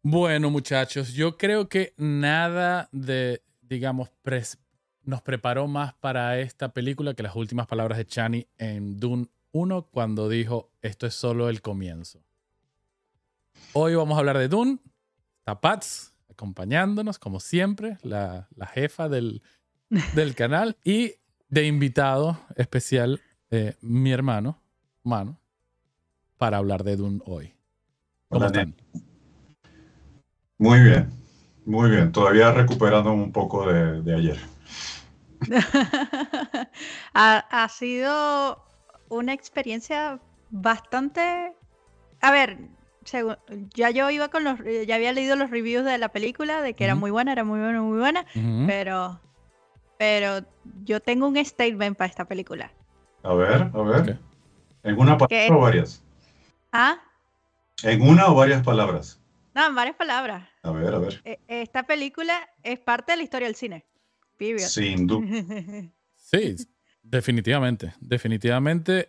Bueno, muchachos, yo creo que nada de, digamos, nos preparó más para esta película que las últimas palabras de Chani en Dune 1 cuando dijo, esto es solo el comienzo. Hoy vamos a hablar de Dune. Está Pats acompañándonos, como siempre, la jefa del canal. Y de invitado especial, mi hermano, Mano, para hablar de Dune hoy. ¿Cómo Hola, están? Muy bien, muy bien. Todavía recuperando un poco de ayer. Ha sido una experiencia bastante... A ver, ya yo iba con ya había leído los reviews de la película, de que era muy buena, muy buena, Ujú. pero yo tengo un statement para esta película. A ver, a ver. Ok. ¿En una palabra o Que, varias? ah, ¿En una o varias palabras? no, en varias palabras. A ver, a ver. Esta película es parte de la historia del cine. Period. Sin duda. Sí, definitivamente. Definitivamente.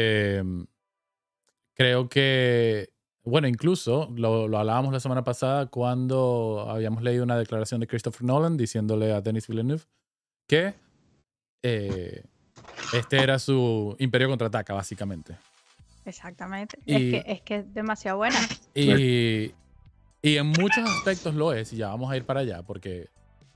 Creo que, bueno, incluso lo hablábamos la semana pasada cuando habíamos leído una declaración de Christopher Nolan diciéndole a Denis Villeneuve que eh, este era su Imperio Contraataca, básicamente. Exactamente. Y, Es que es demasiado buena. y, y en muchos aspectos lo es, y ya vamos a ir para allá, porque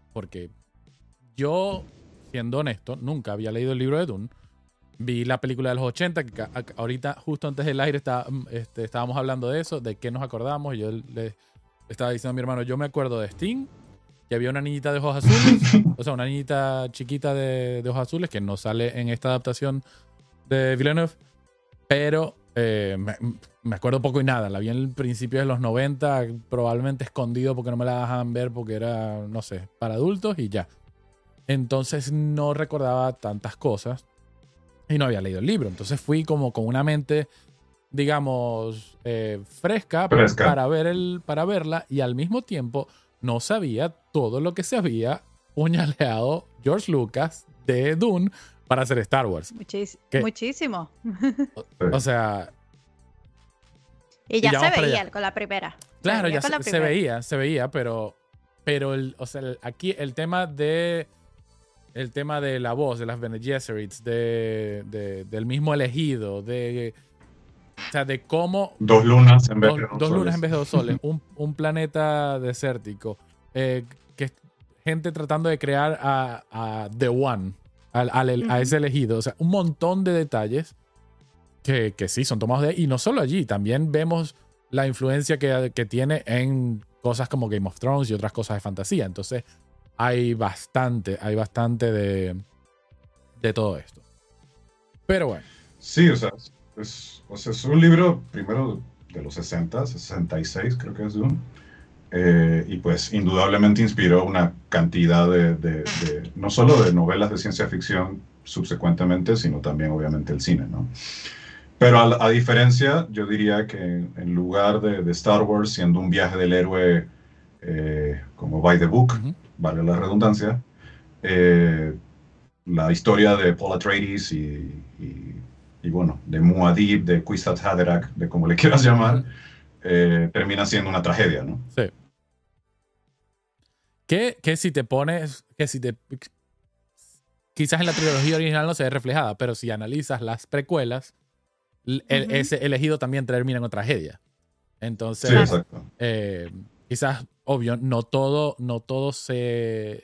yo, siendo honesto, nunca había leído el libro de Dune. Vi la película de los 80, que ahorita, justo antes del aire, estábamos hablando de eso, de qué nos acordamos. Y yo le estaba diciendo a mi hermano, yo me acuerdo de Sting, que había una niñita de ojos azules, o sea, una niñita chiquita de ojos azules, que no sale en esta adaptación de Villeneuve, pero me acuerdo poco y nada. La vi en el principio de los 90, probablemente escondido porque no me la dejaban ver porque era, no sé, para adultos y ya. Entonces no recordaba tantas cosas. Y no había leído el libro. Entonces fui como con una mente, digamos, fresca Fresca. para verla. Y al mismo tiempo no sabía todo lo que se había puñaleado George Lucas de Dune para hacer Star Wars. Que, Muchísimo. o sea, Y y ya ya se vamos para allá. veía con la primera. Claro, ya Con la se primera. veía, pero o sea, aquí el tema de la voz de las Bene Gesserits, del mismo elegido, o sea, de cómo Dos lunas en vez de dos dos lunas en soles. vez de dos soles, un planeta desértico, que gente tratando de crear a The One, a ese elegido, o sea, un montón de detalles que sí son tomados de ahí. Y no solo allí, también vemos la influencia que tiene en cosas como Game of Thrones y otras cosas de fantasía. Entonces, hay bastante de todo esto. Pero bueno. Sí, o sea, es un libro primero de los 60, 66 creo que es Dune. Y pues indudablemente inspiró una cantidad no solo de novelas de ciencia ficción subsecuentemente, sino también obviamente el cine, ¿no? Pero a diferencia, yo diría que en lugar de Star Wars siendo un viaje del héroe como by the book, Uh-huh. vale la redundancia, eh, la historia de Paul Atreides y bueno, de Muad'Dib, de Kwisatz Haderach, de como le quieras llamar, termina siendo una tragedia, ¿no? Sí. Que si te pones, quizás en la trilogía original no se ve reflejada, pero si analizas las precuelas, ese elegido también termina en otra tragedia. Sí, Entonces, exacto. quizás, obvio, no todo se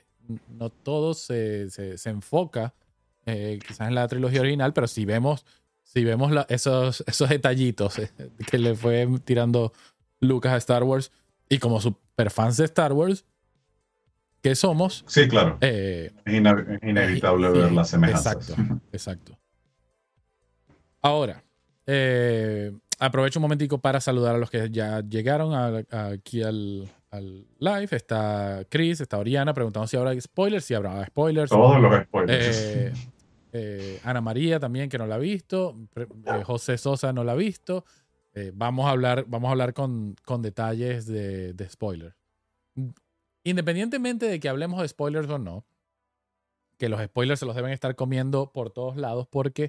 enfoca quizás en la trilogía original, pero si vemos esos detallitos que le fue tirando Lucas a Star Wars, y como super fans de Star Wars que somos. Sí, claro. Es Es inevitable ver las semejanzas. Exacto. Ahora, aprovecho un momentico para saludar a los que ya llegaron aquí al live. Está Chris, está Oriana preguntando si habrá spoilers. Si habrá spoilers. Todos los spoilers. Ana María también, que no la ha visto. José Sosa no la ha visto. Vamos a hablar con detalles de spoilers. Independientemente de que hablemos de spoilers o no, que los spoilers se los deben estar comiendo por todos lados porque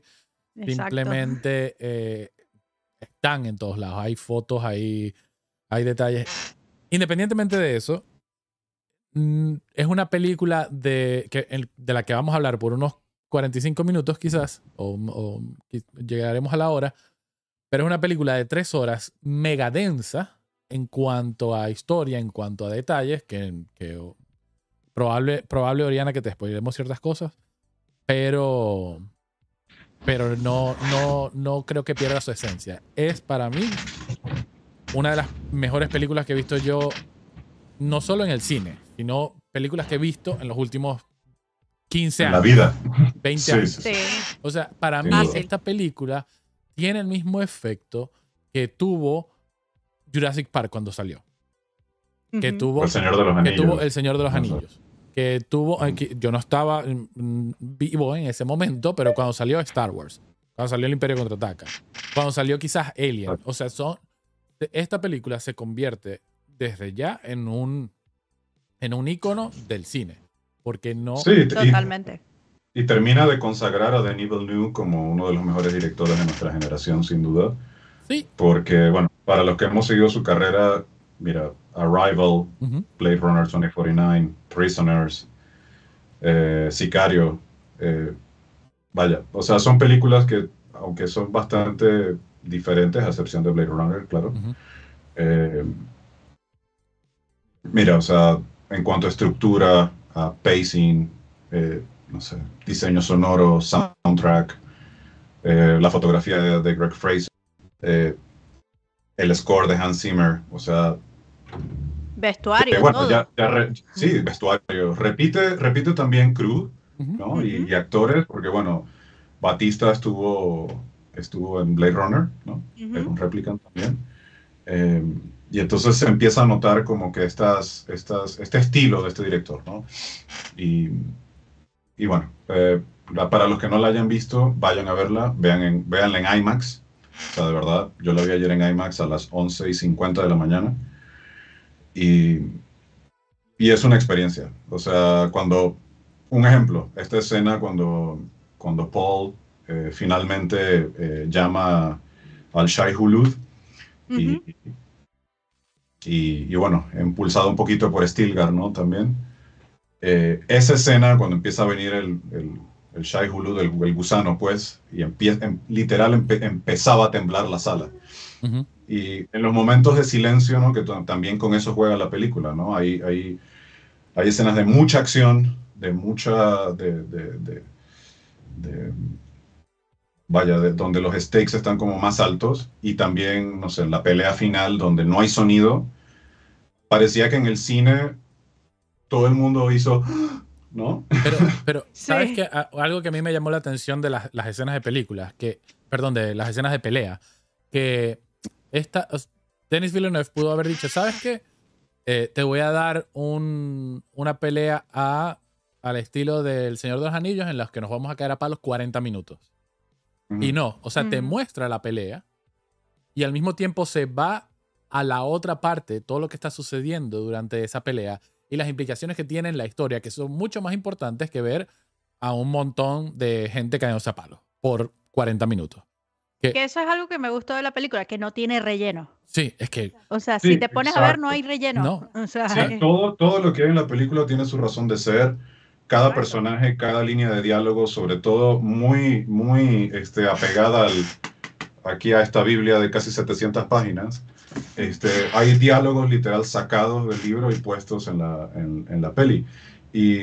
simplemente están en todos lados. Hay fotos, hay detalles. Independientemente de eso, es una película de la que vamos a hablar por unos 45 minutos quizás, o llegaremos a la hora, pero es una película de 3 horas mega densa en cuanto a historia, en cuanto a detalles, que probable Oriana, que te spoileremos ciertas cosas, pero no creo que pierda su esencia. Es para mí una de las mejores películas que he visto yo, no solo en el cine, sino películas que he visto en los últimos 15 En años. la vida. 20 años. Sí. O sea, para Sin mí duda. esta película tiene el mismo efecto que tuvo Jurassic Park cuando salió. Que Ujú. tuvo El Señor de los que Anillos. tuvo El Señor de los Ajá. Anillos. Que tuvo... yo no estaba vivo en ese momento, pero cuando salió Star Wars, cuando salió El Imperio Contraataca, cuando salió quizás Alien, o sea, esta película se convierte desde ya en un ícono del cine. Porque no... Sí, Totalmente. y termina de consagrar a Denis Villeneuve como uno de los mejores directores de nuestra generación, sin duda. Sí. Porque, bueno, para los que hemos seguido su carrera, mira, Arrival, Ujú. Blade Runner 2049, Prisoners, Sicario, vaya, o sea, son películas que, aunque son bastante diferentes, a excepción de Blade Runner, claro, Ujú. eh, mira, o sea, en cuanto a estructura, a pacing, no sé, diseño sonoro, soundtrack, la fotografía de Greg Fraser, eh, el score de Hans Zimmer, o sea, Vestuario, bueno, todo. sí, vestuario. Repite también crew, Ujú. ¿no? Ujú. Y actores, porque bueno, Batista estuvo en Blade Runner, ¿no? Ujú. Era un replicant también. Eh, y entonces se empieza a notar como que este estilo de este director, ¿no? Y, y bueno, para los que no la hayan visto, vayan a verla, véanla en IMAX. O sea, de verdad, yo la vi ayer en IMAX a las 11:50 de la mañana. Y, y es una experiencia. O sea, un ejemplo, esta escena cuando Paul finalmente llama al Shai Hulud y, Ujú. y bueno, impulsado un poquito por Stilgar, ¿no? También. Esa escena, cuando empieza a venir el Shai Hulud, el gusano, pues, y literal empezaba a temblar la sala. Ujú. Y en los momentos de silencio, ¿no? Que también con eso juega la película, ¿no? Hay escenas de mucha acción, de mucha, de- vaya, donde los stakes están como más altos y también, no sé, la pelea final donde no hay sonido. Parecía que en el cine todo el mundo hizo, ¿no? Pero Sí. ¿sabes qué? Algo que a mí me llamó la atención de las escenas de películas, perdón, de las escenas de pelea, que Denis Villeneuve pudo haber dicho, ¿sabes qué? Te voy a dar una pelea al estilo del Señor de los Anillos en los que nos vamos a caer a palos 40 minutos. Y no, o sea, te muestra la pelea y al mismo tiempo se va a la otra parte, todo lo que está sucediendo durante esa pelea y las implicaciones que tiene en la historia, que son mucho más importantes que ver a un montón de gente cayéndose a palos por 40 minutos. Que eso es algo que me gustó de la película, que no tiene relleno. Sí, es que O sea, Sí, si te pones a ver, no exacto. hay relleno. no. O sea, Sí, todo lo que hay en la película tiene su razón de ser. Cada Exacto. personaje, cada línea de diálogo, sobre todo muy, muy apegada aquí a esta Biblia de casi 700 páginas. Hay diálogos literal sacados del libro y puestos en la peli. Y,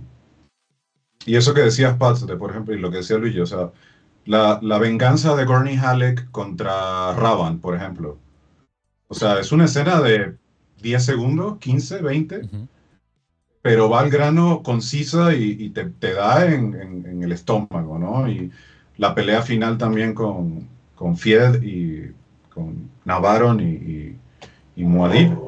y eso que decías, Pat, por ejemplo, y lo que decía Luigi, o sea, la venganza de Gurney Halleck contra Ravan, por ejemplo. O sea, es una escena de 10 segundos, 15, 20, Ujú. pero va al grano concisa y te da en el estómago, ¿no? Y la pelea final también con Fied y con Navarro y Muad'Dib.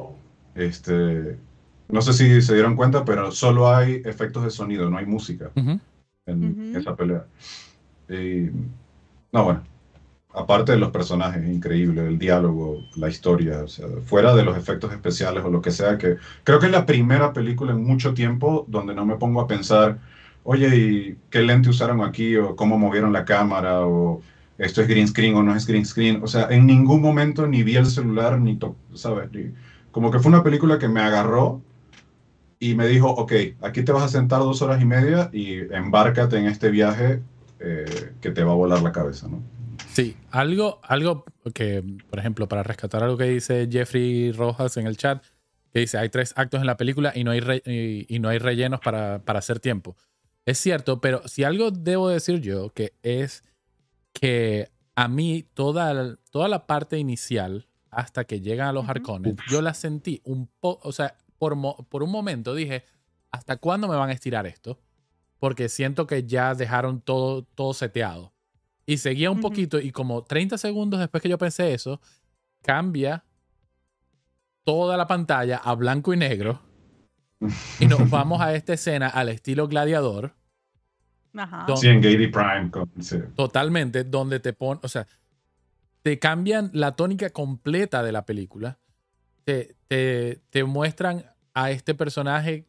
No sé si se dieron cuenta, pero solo hay efectos de sonido, no hay música Ujú. en Ujú. esa pelea. Y, no, bueno, aparte de los personajes, increíble, el diálogo, la historia, o sea, fuera de los efectos especiales o lo que sea, que creo que es la primera película en mucho tiempo donde no me pongo a pensar, oye, ¿y qué lente usaron aquí? O cómo movieron la cámara, o esto es green screen o no es green screen. O sea, en ningún momento ni vi el celular, ¿sabes? como que fue una película que me agarró y me dijo, ok, aquí te vas a sentar 2 horas y media y embárcate en este viaje que te va a volar la cabeza, ¿no? Sí, algo que, por ejemplo, para rescatar algo que dice Jeffrey Rojas en el chat, que dice, hay 3 actos en la película y no hay, y no hay rellenos para hacer tiempo. Es cierto, pero si algo debo decir yo, que es que a mí toda la parte inicial, hasta que llegan a los Harkonnen, yo la sentí un poco, o sea, por un momento dije, ¿hasta cuándo me van a estirar esto? Porque siento que ya dejaron todo seteado. Y seguía un poquito y como 30 segundos después que yo pensé eso, cambia toda la pantalla a blanco y negro y nos vamos a esta escena al estilo Gladiador. Ajá. Sí, en Gady Prime. Sí. Totalmente, donde te ponen, o sea, te cambian la tónica completa de la película. Te muestran a este personaje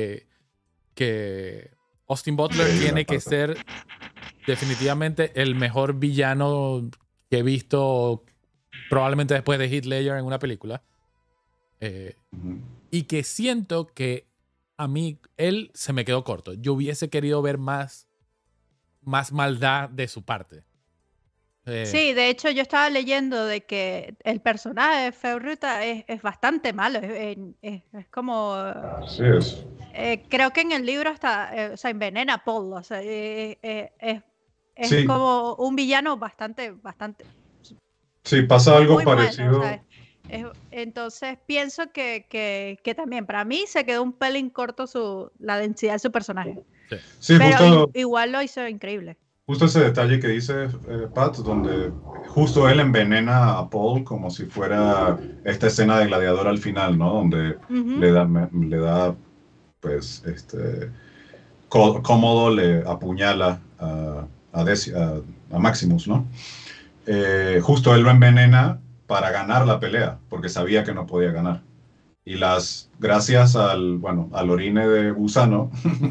que Austin Butler Sí, tiene que ser definitivamente el mejor villano que he visto probablemente después de Heath Ledger en una película. Y que siento que a mí él se me quedó corto. Yo hubiese querido ver más maldad de su parte. Sí, de hecho yo estaba leyendo de que el personaje de Feyruta es bastante malo, es como... Así es. creo que en el libro hasta, o sea, envenena a Paul, o sea, es Sí, como un villano bastante, sí, pasa muy, algo muy bueno, o parecido. sea, entonces pienso que también para mí se quedó un pelín corto la densidad de su personaje, Sí. Sí, pero justo, igual lo hizo increíble. justo ese detalle que dice Pat, donde justo él envenena a Paul como si fuera esta escena de Gladiador al final, ¿no? Donde Ujú. le da pues, cómodo, le apuñala a Maximus, ¿no? Justo él lo envenena para ganar la pelea, porque sabía que no podía ganar. Y gracias al orine de gusano,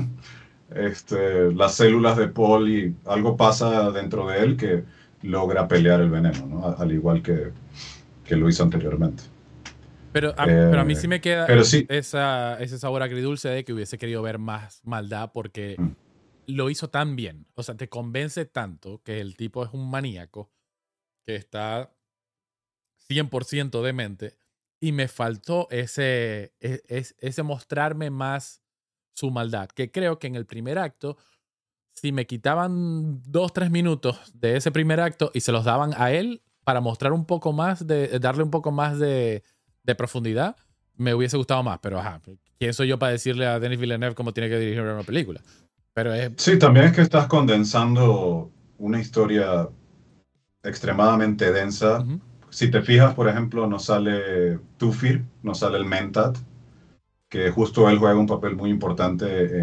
las células de Paul y algo pasa dentro de él que logra pelear el veneno, ¿no? Al igual que lo hizo anteriormente. Pero a mí sí me queda Pero sí. ese sabor agridulce de que hubiese querido ver más maldad porque lo hizo tan bien. O sea, te convence tanto que el tipo es un maníaco que está 100% demente y me faltó ese mostrarme más su maldad. Que creo que en el primer acto, si me quitaban 2-3 minutos de ese primer acto y se los daban a él para mostrar un poco más, darle un poco más de profundidad, me hubiese gustado más. Pero ajá, ¿quién soy yo para decirle a Denis Villeneuve cómo tiene que dirigir una película? Pero es... Sí, también es que estás condensando una historia extremadamente densa. Ujú. Si te fijas, por ejemplo, no sale Tufir, no sale el Mentat, que justo él juega un papel muy importante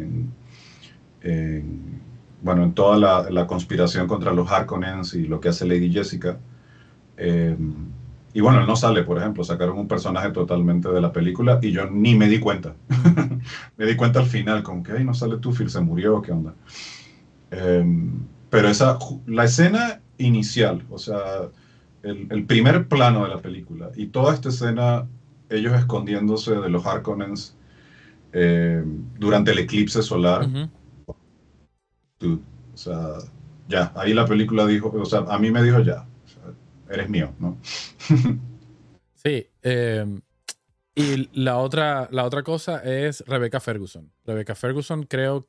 en toda la conspiración contra los Harkonnens y lo que hace Lady Jessica. Eh, y bueno, él no sale, por ejemplo, sacaron un personaje totalmente de la película y yo ni me di cuenta. Me di cuenta al final, como que, ay, no sale Tufir, se murió, ¿qué onda? Eh, pero la escena inicial, o sea, el primer plano de la película y toda esta escena, ellos escondiéndose de los Harkonnens eh, durante el eclipse solar, Ujú. dude, o sea, ya, ahí la película dijo, o sea, a mí me dijo ya, o sea, eres mío, ¿no? Sí. Y la otra cosa es Rebecca Ferguson. Rebecca Ferguson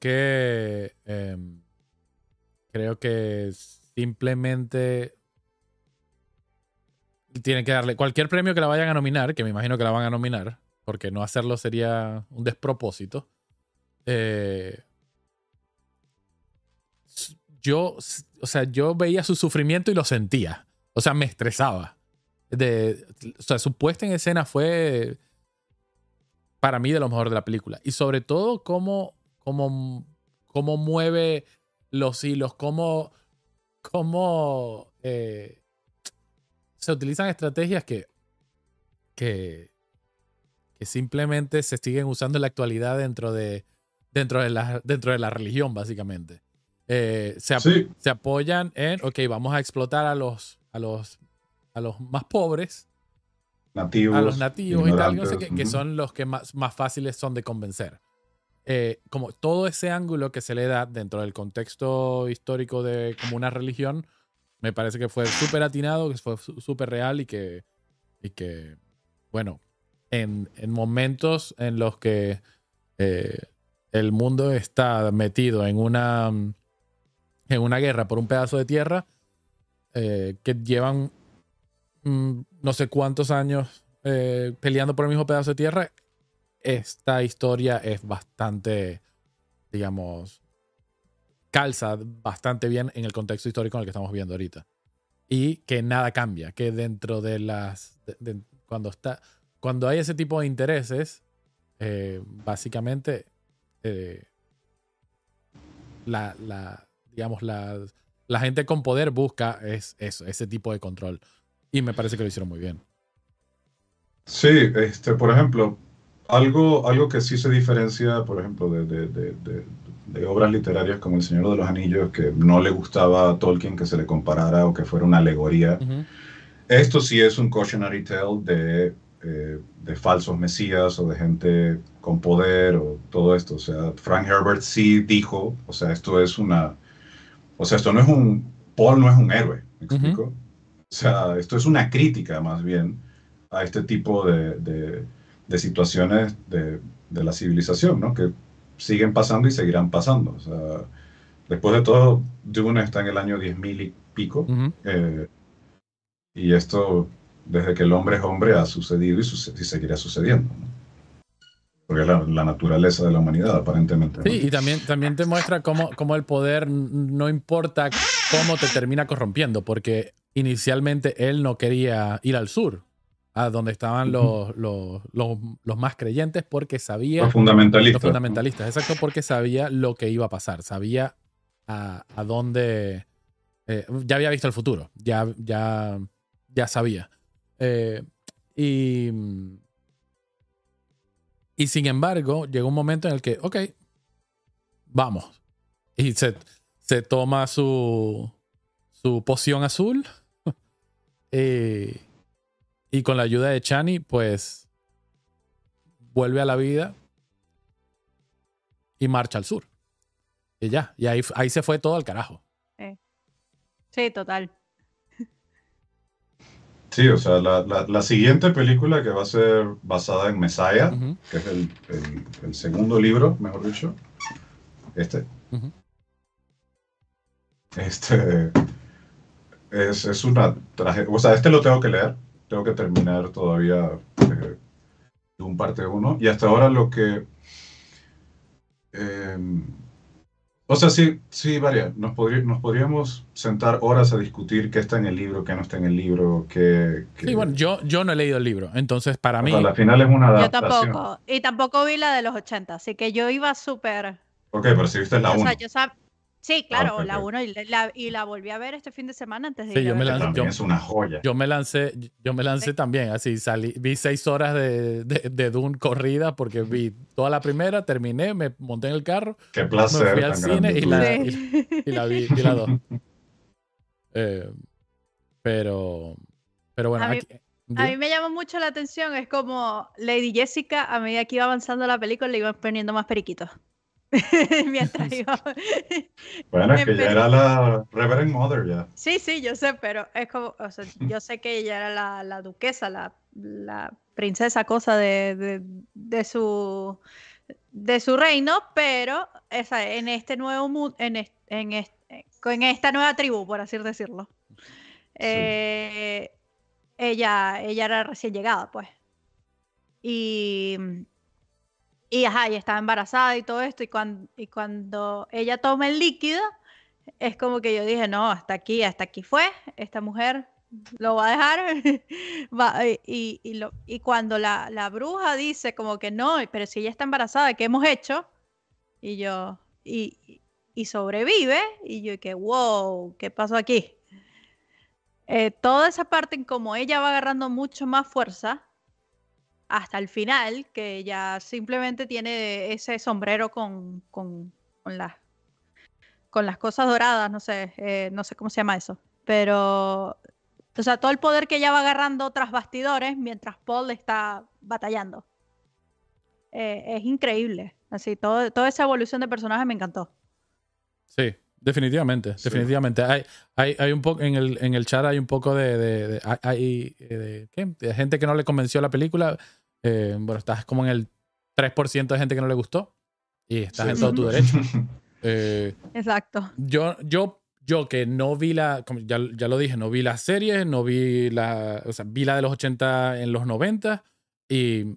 creo que simplemente tiene que darle cualquier premio que la vayan a nominar, que me imagino que la van a nominar, porque no hacerlo sería un despropósito. Yo, o sea, yo veía su sufrimiento y lo sentía. O sea, me estresaba. O sea, su puesta en escena fue para mí de lo mejor de la película. Y sobre todo cómo mueve los hilos, cómo se utilizan estrategias que simplemente se siguen usando en la actualidad dentro de la religión, básicamente. Sí, Se apoyan en, ok, vamos a explotar a los más pobres nativos, a los nativos y tal, no sé ignorantes. qué, que son los que más fáciles son de convencer. Como todo ese ángulo que se le da dentro del contexto histórico de como una religión, me parece que fue súper atinado, que fue súper real y que, bueno, en momentos en los que el mundo está metido en una guerra por un pedazo de tierra, que llevan no sé cuántos años peleando por el mismo pedazo de tierra, esta historia es bastante, digamos, calza bastante bien en el contexto histórico en el que estamos viendo ahorita. Y que nada cambia, que dentro de cuando hay ese tipo de intereses, básicamente digamos, la gente con poder busca ese tipo de control. Y me parece que lo hicieron muy bien. Sí, por ejemplo, algo que sí se diferencia, por ejemplo, de obras literarias como El Señor de los Anillos, que no le gustaba a Tolkien que se le comparara o que fuera una alegoría. Uh-huh. Esto sí es un cautionary tale de falsos mesías o de gente con poder o todo esto. O sea, Frank Herbert sí dijo, o sea, esto no es Paul no es un héroe, ¿me explico? Uh-huh. O sea, esto es una crítica más bien a este tipo de situaciones de la civilización, ¿no? Que siguen pasando y seguirán pasando. O sea, después de todo, Dune está en el año 10.000 y pico. Uh-huh. Y esto, desde que el hombre es hombre, ha sucedido y seguirá sucediendo, ¿no? Porque es la naturaleza de la humanidad, aparentemente, ¿no? Sí, y también te muestra cómo el poder no importa cómo te termina corrompiendo, porque inicialmente él no quería ir al sur, a donde estaban los más creyentes, porque sabía, Los fundamentalistas. los fundamentalistas, exacto, porque sabía lo que iba a pasar, sabía a dónde, ya había visto el futuro, ya sabía. Y sin embargo, llegó un momento en el que, ok, vamos. Y se toma su poción azul. Y con la ayuda de Chani, pues vuelve a la vida y marcha al sur. Y ya. Y ahí se fue todo al carajo. Sí, total. Sí, o sea, la siguiente película que va a ser basada en Messiah, Uh-huh. que es el segundo libro, mejor dicho, Uh-huh. es una tragedia. O sea, lo tengo que leer, tengo que terminar todavía un parte 1. Y hasta ahora lo que... o sea, sí, varía. Nos podríamos sentar horas a discutir qué está en el libro, qué no está en el libro, Sí, bueno, yo no he leído el libro. Entonces, para O mí... sea, al final es una Yo adaptación. tampoco. Y tampoco vi la de los 80, así que yo iba súper... Ok, pero si viste la O 1. sea, sí, claro, ok. la 1 y la volví a ver este fin de semana antes de Sí, ir a ver la También película. es una joya. yo me lancé Sí. también, así vi 6 horas de Dune corrida porque vi toda la primera, terminé, me monté en el carro, Qué me placer fui al tan cine grande y tuviste. vi la 2. Pero bueno, A mí, aquí, a mí me llama mucho la atención, es como Lady Jessica, a medida que iba avanzando la película, le iban poniendo más periquitos. Mientras iba... Bueno, es que ya empecé... era la Reverend Mother ya. Sí, yo sé, pero es como, o sea, yo sé que ella era la duquesa, la princesa cosa de su reino, pero en este nuevo mundo, con esta nueva tribu, por así decirlo, eh, ella era recién llegada, pues. Y, ajá, y estaba embarazada y todo esto, y cuando ella toma el líquido, es como que yo dije, no, hasta aquí fue, esta mujer lo va a dejar. Y cuando la bruja dice como que no, pero si ella está embarazada, ¿qué hemos hecho? Y yo, y sobrevive, y yo que, wow, ¿qué pasó aquí? Toda esa parte en como ella va agarrando mucho más fuerza hasta el final, que ella simplemente tiene ese sombrero con las cosas doradas, no sé cómo se llama eso, pero O sea, todo el poder que ella va agarrando tras bastidores mientras Paul está batallando. Es increíble. Así, toda esa evolución de personaje me encantó. Sí, definitivamente. Sí. Definitivamente. Hay un poco, en el chat hay un poco de ¿qué? De gente que no le convenció la película. Bueno, estás como en el 3% de gente que no le gustó. Y estás en todo tu derecho. Exacto. Yo que no vi como ya lo dije, no vi la serie, no vi o sea, vi la de los 80 en los 90 y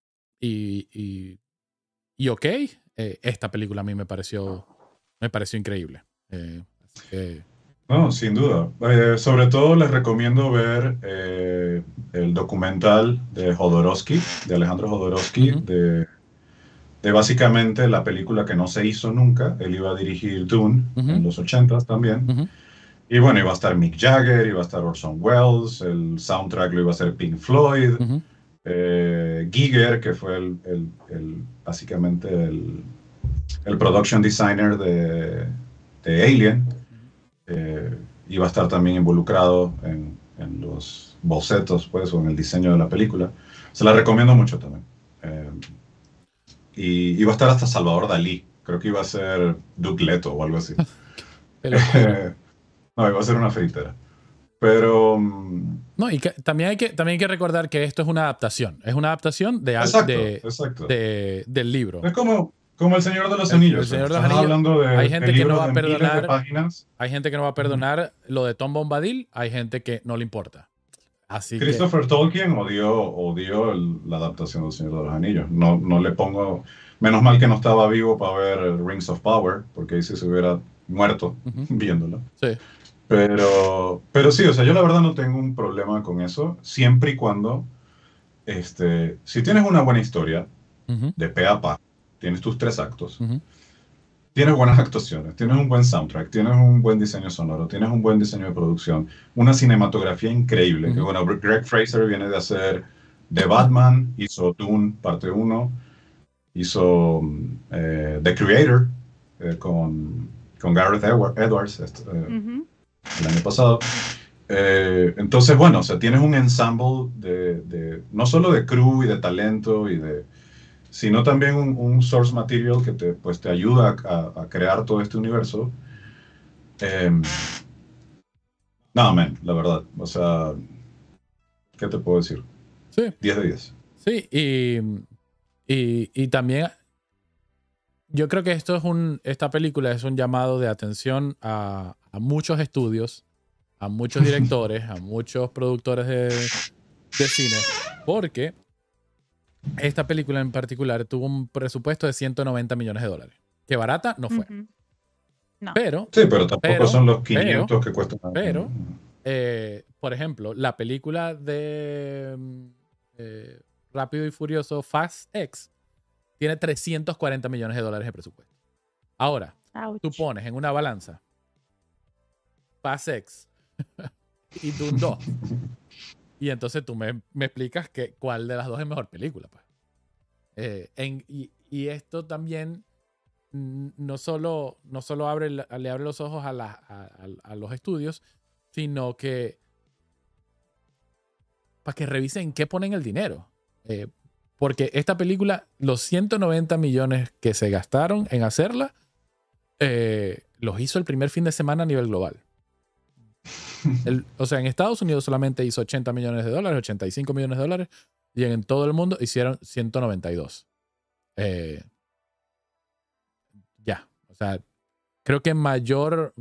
ok, esta película a mí me pareció increíble. Así que, No, sin duda. Sobre todo les recomiendo ver el documental de Jodorowsky, de Alejandro Jodorowsky, Ujú. de básicamente la película que no se hizo nunca. Él iba a dirigir Dune en Ujú, los 80 también. ujú, Y bueno, iba a estar Mick Jagger, iba a estar Orson Welles, el soundtrack lo iba a hacer Pink Floyd, ujú, Giger, que fue básicamente el production designer de Alien, iba a estar también involucrado en los bocetos, pues, o en el diseño de la película. Se la recomiendo mucho también. Y iba a estar hasta Salvador Dalí. Creo que iba a ser Duke Leto o algo así. qué locura. No, iba a ser una fritera. Pero... No, y también hay que recordar que esto es una adaptación. Es una adaptación exacto, exacto. del libro. Es como El Señor de los El Anillos. Señor de los Estás Anillos. hablando Hay de gente que no libros va a de miles de perdonar. páginas. Hay gente que no va a perdonar lo de Tom Bombadil. Hay gente que no le importa. Así que. Christopher Tolkien odió la adaptación del Señor de los Anillos. No le pongo... Menos mal que no estaba vivo para ver Rings of Power, porque ahí sí se hubiera muerto Ujú. viéndolo. Sí. Pero sí, o sea, yo la verdad no tengo un problema con eso, siempre y cuando, si tienes una buena historia, Ujú, de pe a pa, tienes tus 3 actos, ujú, tienes buenas actuaciones, tienes un buen soundtrack, tienes un buen diseño sonoro, tienes un buen diseño de producción, una cinematografía increíble, que ujú. bueno, Greg Fraser viene de hacer The Batman, hizo Dune parte 1, hizo The Creator con Gareth Edwards Ujú. el año pasado. Entonces, bueno, o sea, tienes un ensemble no solo de crew y de talento sino también un source material que pues, te ayuda a crear todo este universo. Eh, Nada, man, la verdad. O sea, ¿qué te puedo decir? Sí, 10 de 10. sí. Y también yo creo que esta película es un llamado de atención a muchos estudios, a muchos directores, a muchos productores de cine, porque esta película en particular tuvo un presupuesto de 190 millones de dólares. Que barata no fue. Ujú. No. Pero, Sí, pero tampoco son los pero, 500 que cuestan. pero, por ejemplo, la película de Rápido y Furioso Fast X tiene 340 millones de dólares de presupuesto. Ahora, tú Ouch. pones en una balanza Fast X y Dune 2 y entonces tú me explicas cuál de las dos es mejor película. Pues. Y esto también no solo le abre los ojos a los estudios, sino que para que revisen qué ponen el dinero. Porque esta película, los 190 millones que se gastaron en hacerla, los hizo el primer fin de semana a nivel global. O sea, en Estados Unidos solamente hizo 80 millones de dólares, 85 millones de dólares, y en todo el mundo hicieron 192. Ya, o sea, creo que mayor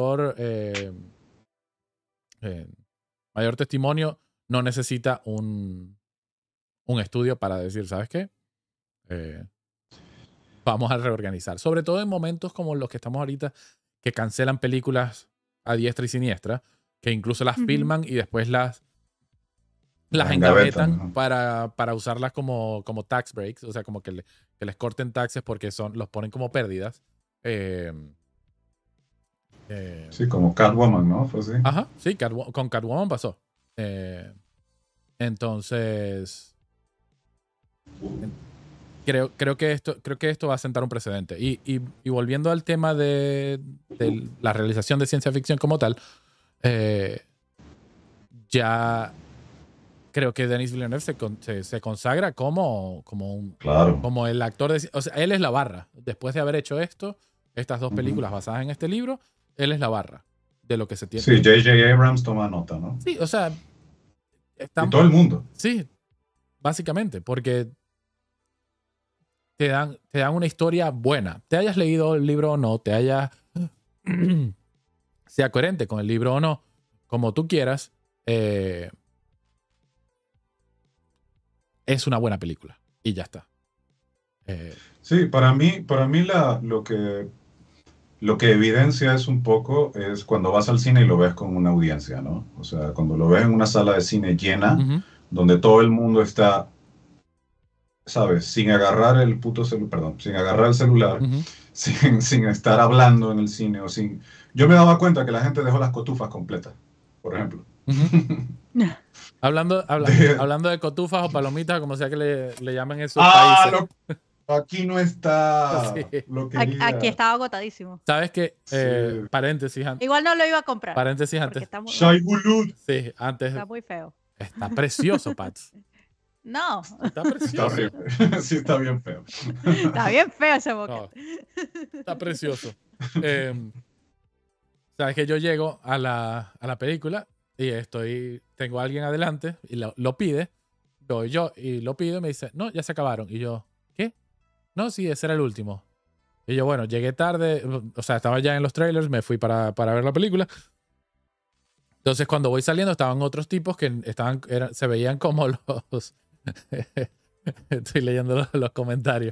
testimonio no necesita un estudio para decir, ¿sabes qué? Vamos a reorganizar. Sobre todo en momentos como los que estamos ahorita, que cancelan películas a diestra y siniestra, que incluso las Ujú. filman y después las Las engavetan engavetan, para usarlas como tax breaks, o sea, como que les corten taxes porque los ponen como pérdidas. Eh, sí, como Catwoman, ¿no? Fue así. Ajá, sí, con Catwoman pasó. Entonces, creo que esto va a sentar un precedente. Y volviendo al tema de la realización de ciencia ficción como tal, ya creo que Denis Villeneuve se consagra como Claro. como el actor de... O sea, él es la barra. Después de haber hecho estas dos películas basadas en este libro, él es la barra de lo que se tiene. Sí, J.J. Abrams toma nota, ¿no? Sí, o sea... Y todo el mundo. Sí, básicamente, porque te dan una historia buena. Te hayas leído el libro o no, sea coherente con el libro o no, como tú quieras, es una buena película. Y ya está. Sí, para mí lo que evidencia es un poco es cuando vas al cine y lo ves con una audiencia, ¿no? O sea, cuando lo ves en una sala de cine llena, Ujú. donde todo el mundo está, ¿sabes? Sin agarrar el puto celular, perdón, sin agarrar el celular, Ujú. sin estar hablando en el cine o sin... Yo me daba cuenta que la gente dejó las cotufas completas, por ejemplo. Ujú. Hablando De- de cotufas o palomitas, como sea que le llamen en sus Ah, países. aquí no está, Sí. lo Aquí quería. estaba agotadísimo. ¿Sabes qué? Sí. Paréntesis, Igual no lo iba a comprar. paréntesis Porque antes. está muy, Shai Hulud. Sí, antes. está muy feo. Está precioso, Pats. No, Está Está precioso. horrible. Sí, está bien feo. está bien feo ese No, boquete. está precioso. Sabes que yo llego a la película y tengo a alguien adelante y lo pide. Voy yo y lo pido y me dice, no, ya se acabaron. Y yo, ¿qué? No, sí, ese era el último. Y yo, bueno, llegué tarde, o sea, estaba ya en los trailers, me fui para ver la película. Entonces, cuando voy saliendo, estaban otros tipos que se veían como los... Estoy leyendo los comentarios.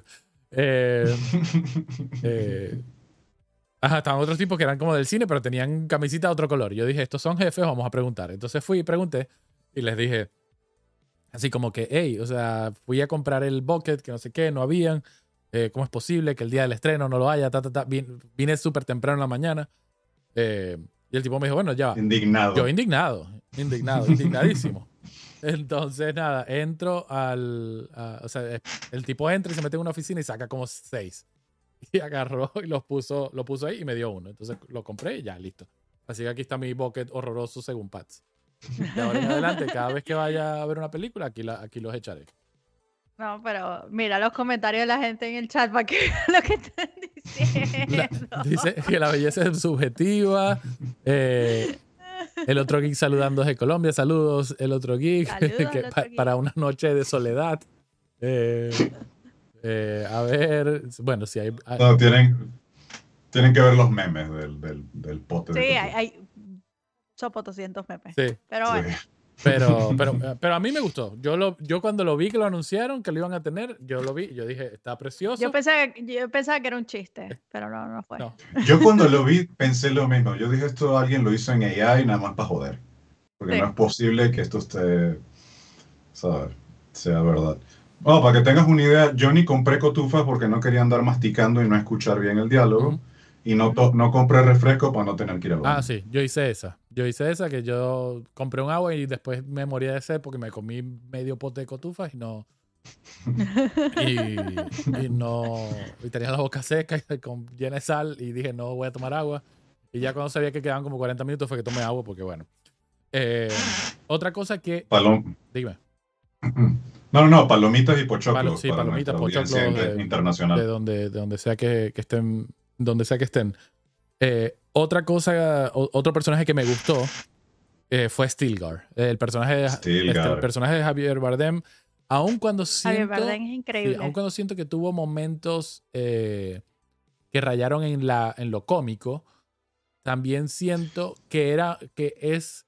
Estaban otros tipos que eran como del cine, pero tenían camisita de otro color. Yo dije, estos son jefes, vamos a preguntar. Entonces fui y pregunté y les dije, así como que, hey, o sea, fui a comprar el bucket, que no sé qué, no habían. ¿Cómo es posible que el día del estreno no lo haya? Vine súper temprano en la mañana. Y el tipo me dijo, bueno, ya va. Indignado. Yo indignadísimo. Entonces, nada, entro o sea, el tipo entra y se mete en una oficina y saca como 6. Y agarró y lo puso ahí y me dio uno. Entonces lo compré y ya, listo. Así que aquí está mi bucket horroroso según Pats. De ahora en adelante, cada vez que vaya a ver una película, aquí los echaré. No, pero mira los comentarios de la gente en el chat para que vean lo que están diciendo. Dice que la belleza es subjetiva. El otro geek saludando desde Colombia. Saludos, el otro geek. Saludos que al otro geek. para una noche de soledad. A ver, bueno, si hay... No, tienen que ver los memes del pote Sí, de cotufa. hay sopo 200 memes. Sí, Pero bueno, Sí. pero a mí me gustó. Yo cuando lo vi que lo anunciaron, que lo iban a tener, yo lo vi y yo dije, está precioso. yo pensaba que era un chiste, pero no fue. No. Yo cuando lo vi pensé lo mismo. Yo dije, esto alguien lo hizo en AI nada más para joder. Porque Sí. no es posible que esto ¿sabes? Sea verdad. Bueno, para que tengas una idea, yo ni compré cotufas porque no quería andar masticando y no escuchar bien el diálogo. Ujú. Y no compré refresco para no tener que ir al baño. Ah, sí, yo hice esa. que yo compré un agua y después me moría de sed porque me comí medio pote de cotufas y no... y tenía la boca seca y llena de sal y dije, no voy a tomar agua. Y ya cuando sabía que quedaban como 40 minutos fue que tomé agua porque bueno. Otra cosa que... Dime. No, palomitas y pochoclos Sí, para palomitas, nuestra audiencia pochoclos internacional. de donde sea que estén. Donde sea que estén. Otra cosa, otro personaje que me gustó fue Stilgar. El personaje de Javier Bardem. Aun cuando Javier siento. Bardem es increíble. Sí, aun cuando siento que tuvo momentos que rayaron en lo cómico, también siento que es.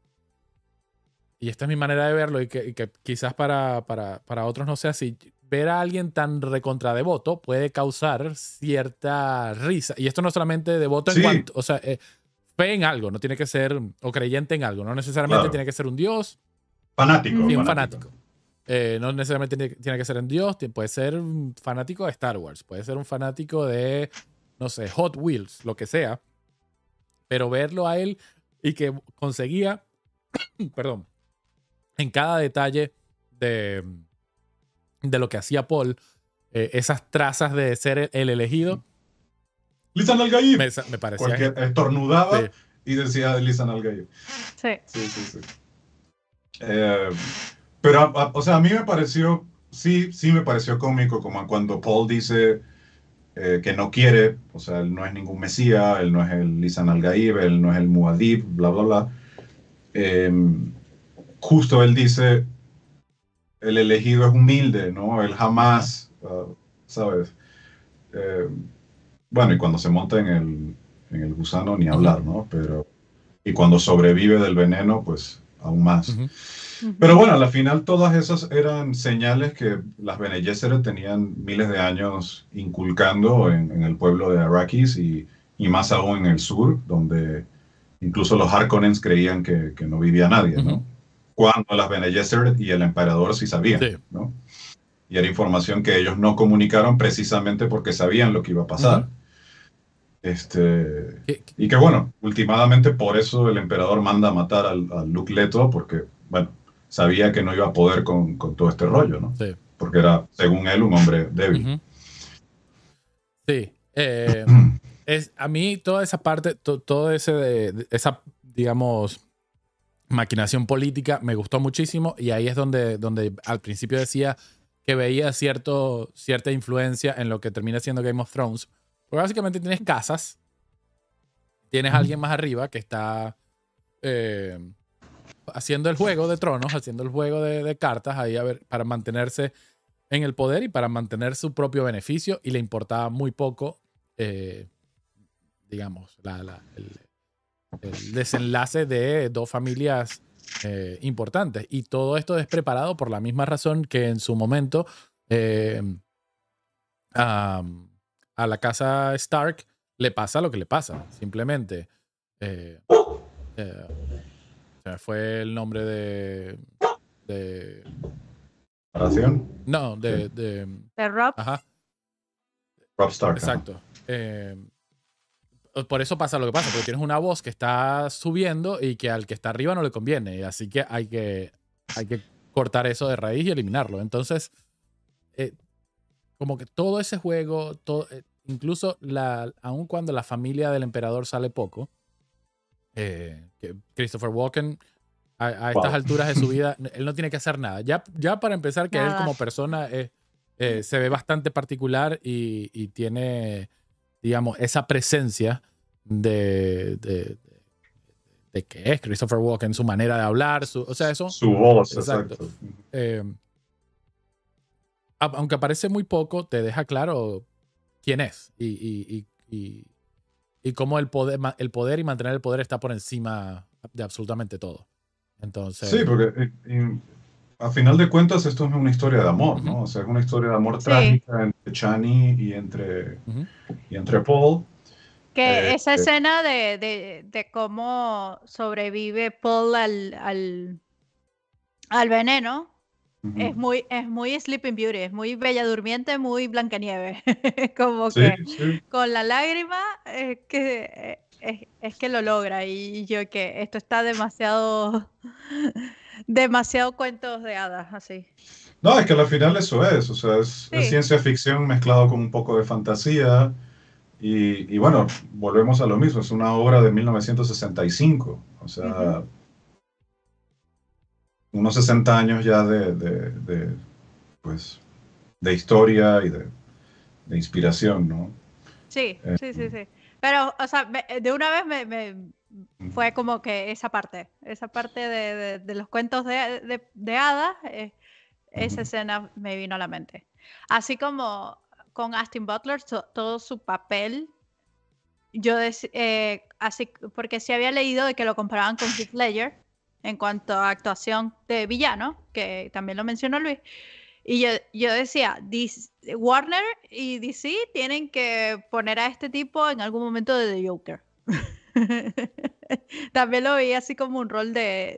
Y esta es mi manera de verlo y que quizás para otros no sea así. Ver a alguien tan recontradevoto puede causar cierta risa. Y esto no solamente devoto en cuanto... O sea, fe en algo, no tiene que ser... O creyente en algo, no necesariamente tiene que ser un dios. Fanático. Sí, un fanático. No necesariamente tiene que ser un dios. Puede ser un fanático de Star Wars. Puede ser un fanático de, no sé, Hot Wheels, lo que sea. Pero verlo a él y que conseguía... perdón. En cada detalle de lo que hacía Paul, esas trazas de ser el elegido. Lisan Al-Gaib. Me parecía. Porque estornudaba Sí. y decía Lisan Al-Gaib. Sí. Sí. Eh, pero, o sea, a mí me pareció, sí me pareció cómico, como cuando Paul dice que no quiere, o sea, él no es ningún mesías, él no es el Lisan al-Gaib, él no es el Muad'Dib, bla, bla, bla. Eh, Justo él dice, el elegido es humilde, ¿no? Él Ajá. jamás, ¿sabes? Eh, bueno, y cuando se monta en el gusano, ni Ujú, hablar, ¿no? Pero, y cuando sobrevive del veneno, pues aún más. ujú, Pero Ujú. bueno, al final todas esas eran señales que las Bene Gesserit tenían miles de años inculcando en el pueblo de Arrakis y más aún en el sur, donde incluso los Harkonnens creían que no vivía nadie, ujú. ¿no? Cuando las Bene Gesserit y el emperador sí sabían, Sí. ¿no? Y era información que ellos no comunicaron precisamente porque sabían lo que iba a Ujú. pasar. Este, Que- que- y que bueno, últimamente por eso el emperador manda a matar al Luke Leto, porque, bueno, sabía que no iba a poder con todo este rollo, ¿no? Sí. Porque era, según él, un hombre débil. Ujú. Sí. A mí toda esa parte, todo ese esa, digamos, maquinación política me gustó muchísimo y ahí es donde al principio decía que veía cierta influencia en lo que termina siendo Game of Thrones. Porque básicamente tienes casas, tienes a alguien más arriba que está eh, haciendo el juego de tronos, haciendo el juego de cartas ahí a ver, para mantenerse en el poder y para mantener su propio beneficio y le importaba muy poco, eh, digamos, el desenlace de dos familias importantes. Y todo esto es preparado por la misma razón que en su momento eh, a, a la casa Stark le pasa lo que le pasa. Simplemente eh, eh, se me fue el nombre de ¿Paración? no, ¿Qué? De Rob. ajá, Rob Stark, ajá. exacto. Por eso pasa lo que pasa, porque tienes una voz que está subiendo y que al que está arriba no le conviene. Así que hay que cortar eso de raíz y eliminarlo. Entonces, eh, como que todo ese juego, incluso aun cuando la familia del emperador sale poco, que Christopher Walken a estas Wow. alturas de su vida, él no tiene que hacer nada. Ya para empezar, que él Nada. como persona se ve bastante particular y tiene, digamos, esa presencia de, de, de que es Christopher Walken, su manera de hablar, o sea, eso, Su voz, exacto. exacto. Eh, Aunque aparece muy poco, te deja claro quién es y cómo el poder y mantener el poder está por encima de absolutamente todo. Sí, Entonces, porque a final de cuentas esto es una historia de amor, ujú, ¿no? O sea, es una historia de amor Sí, trágica entre Chani ujú, y entre Paul. que Eh, esa escena de cómo sobrevive Paul al veneno Ujú. es muy Sleeping Beauty, es muy Bella Durmiente, muy Blancanieves. Como Sí, que sí. con la lágrima es que lo logra y yo que esto está demasiado, demasiado cuentos de hadas, así. No, es que al final eso es, o sea, es Sí. ciencia ficción mezclado con un poco de fantasía y bueno, volvemos a lo mismo, es una obra de 1965, o Ujú. sea, unos 60 años ya pues, de historia y de inspiración, ¿no? Sí, Eh, sí, sí, sí. Pero, o sea, de una vez fue como que esa parte de los cuentos de hadas, esa escena me vino a la mente. Así como con Austin Butler, todo su papel, así, porque sí había leído de que lo comparaban con Heath Ledger en cuanto a actuación de villano, que también lo mencionó Luis. Y yo decía, Warner y DC tienen que poner a este tipo en algún momento de The Joker. También lo veía así como un rol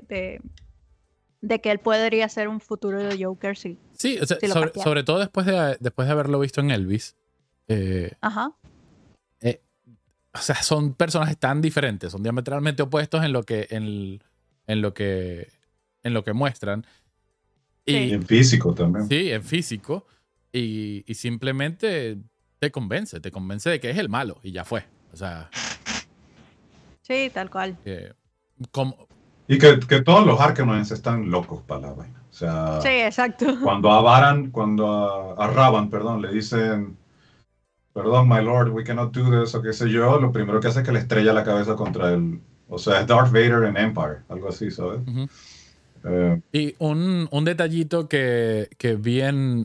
de que él podría ser un futuro de Joker sí, o sea, si lo castean. sobre todo después de haberlo visto en Elvis, eh, Ajá. eh, o sea, son personajes tan diferentes, son diametralmente opuestos en lo que, en lo que muestran. y Sí, Y en físico también. sí, en físico, y simplemente te convence de que es el malo, y ya fue. O sea, sí, tal cual. eh, como, Y que todos los Harkonnens están locos para la vaina. O Sí, sea, exacto. cuando a Ravan, perdón, le dicen, perdón, my lord, we cannot do this, o qué sé yo, lo primero que hace es que le estrella la cabeza contra el, o sea, es Darth Vader en Empire, algo así, ¿sabes? Ujú. Eh, Y un detallito que vi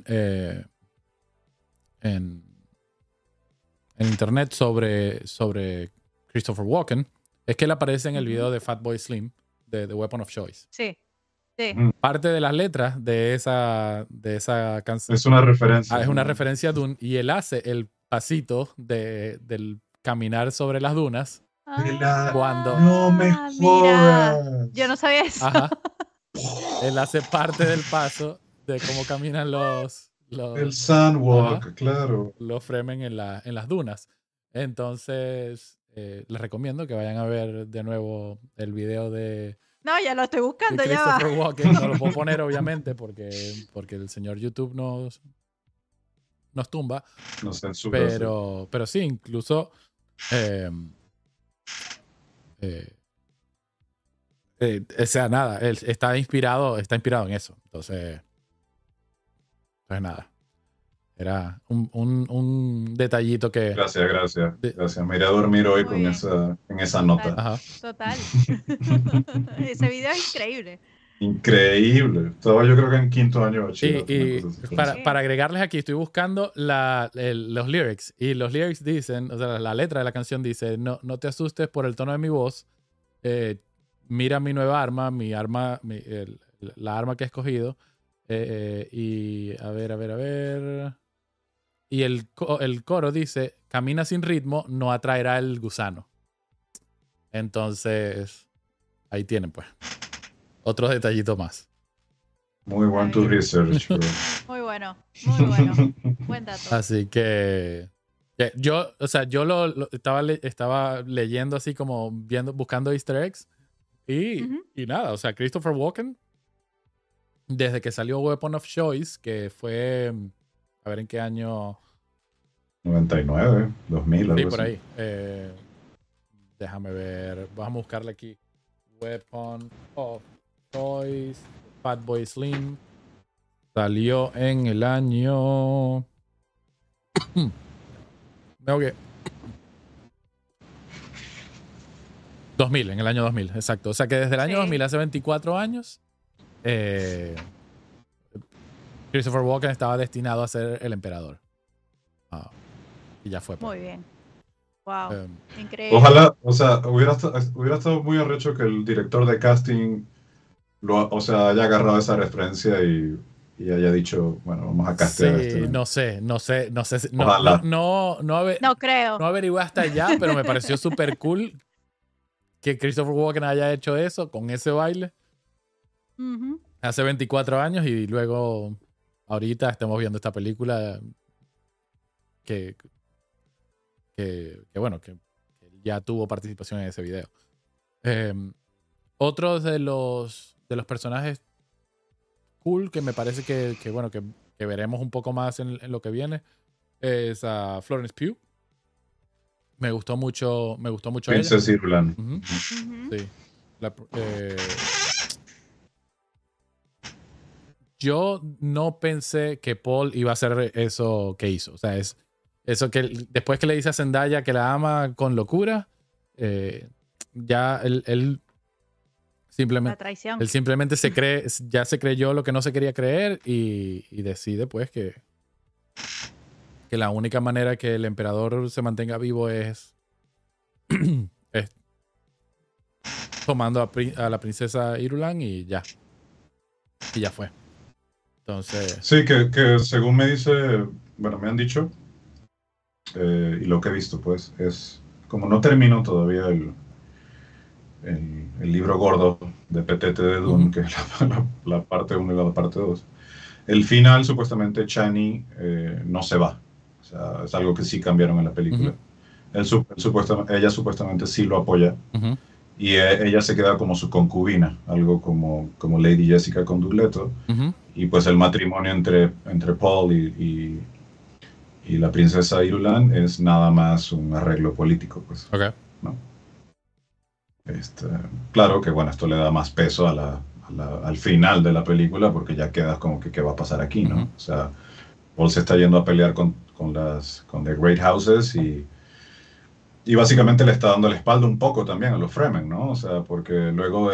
en internet sobre Christopher Walken es que él aparece en el video de Fatboy Slim de The Weapon of Choice. Sí, sí. Parte de las letras de esa canción es una referencia. es una referencia a Dune y él hace el pasito del caminar sobre las dunas. Cuando- No me Mira, jodas. yo no sabía eso. Ajá. Él hace parte del paso de cómo caminan El Sandwalk, Ajá. claro. los Fremen en las dunas. Entonces, les recomiendo que vayan a ver de nuevo el video de No, ya lo estoy buscando, ya va. Christopher Walken. No lo puedo poner, obviamente, porque el señor YouTube nos tumba. No censura. Pero sí, incluso o sea, nada, él está inspirado en eso. Entonces nada. Era un detallito que. Gracias. Me iré a dormir hoy Muy con bien. en esa nota. Ajá. Total. Ese video es increíble. Increíble. Estaba yo creo que en quinto año de Y bachillerato, una cosa así. para agregarles aquí, estoy buscando los lyrics. Y los lyrics dicen, o sea, la letra de la canción dice: no te asustes por el tono de mi voz. Mira mi nueva arma, la arma que he escogido. Y a ver. Y el coro dice: camina sin ritmo, no atraerá el gusano. Entonces, ahí tienen, pues. Otro detallito más. Muy buen tu research, bro. Muy bueno, muy bueno. Buen dato. Así que yo, o sea, yo estaba leyendo así como buscando Easter eggs y nada, o sea, Christopher Walken, desde que salió Weapon of Choice, que fue, a ver en qué año. 99, 2000, Sí, algo por así. ahí. Déjame ver, vamos a buscarle aquí. Weapon of Choice, Fatboy Slim. Salió en el año. Tengo que. 2000, en el año 2000, exacto. O sea que desde el año Sí. 2000, hace 24 años, Christopher Walken estaba destinado a ser el emperador. Y ya fue. Pues. Muy bien. Wow. Eh, Increíble. Ojalá, o sea, hubiera estado muy arrecho que el director de casting o sea, haya agarrado esa referencia y haya dicho, bueno, vamos a castear a este. sí, no sé. Ojalá. No creo. No averigué hasta allá, pero me pareció súper cool que Christopher Walken haya hecho eso con ese baile Ujú. hace 24 años y luego ahorita estemos viendo esta película que bueno, que ya tuvo participación en ese video. Otro de los personajes cool que me parece que bueno, que veremos un poco más en lo que viene es a Florence Pugh. Me gustó mucho ella. Princess Irulan. Ujú. Ujú. Sí. Yo no pensé que Paul iba a hacer eso que hizo. O sea, es eso que después que le dice a Zendaya que la ama con locura, ya él La simplemente, traición. ya se creyó lo que no se quería creer y decide pues que la única manera que el emperador se mantenga vivo es tomando a la princesa Irulan y ya. Y ya fue. Entonces. Sí, que según me dice, bueno, me han dicho, y lo que he visto, pues, es como no termino todavía el libro gordo de PTT de Dune, que es la parte 1 y la parte 2. El final, supuestamente, Chani no se va. O sea, es algo que sí cambiaron en la película. Ella supuestamente sí lo apoya. Y ella se queda como su concubina, algo como Lady Jessica con Dougleto. Y pues el matrimonio entre Paul y la princesa Irulan es nada más un arreglo político, pues. Ok. ¿No? Este, claro que bueno, esto le da más peso al final de la película porque ya quedas como que qué va a pasar aquí, ¿no? Ujú. O sea, Paul se está yendo a pelear con The Great Houses y básicamente le está dando la espalda un poco también a los Fremen, ¿no? O sea, porque luego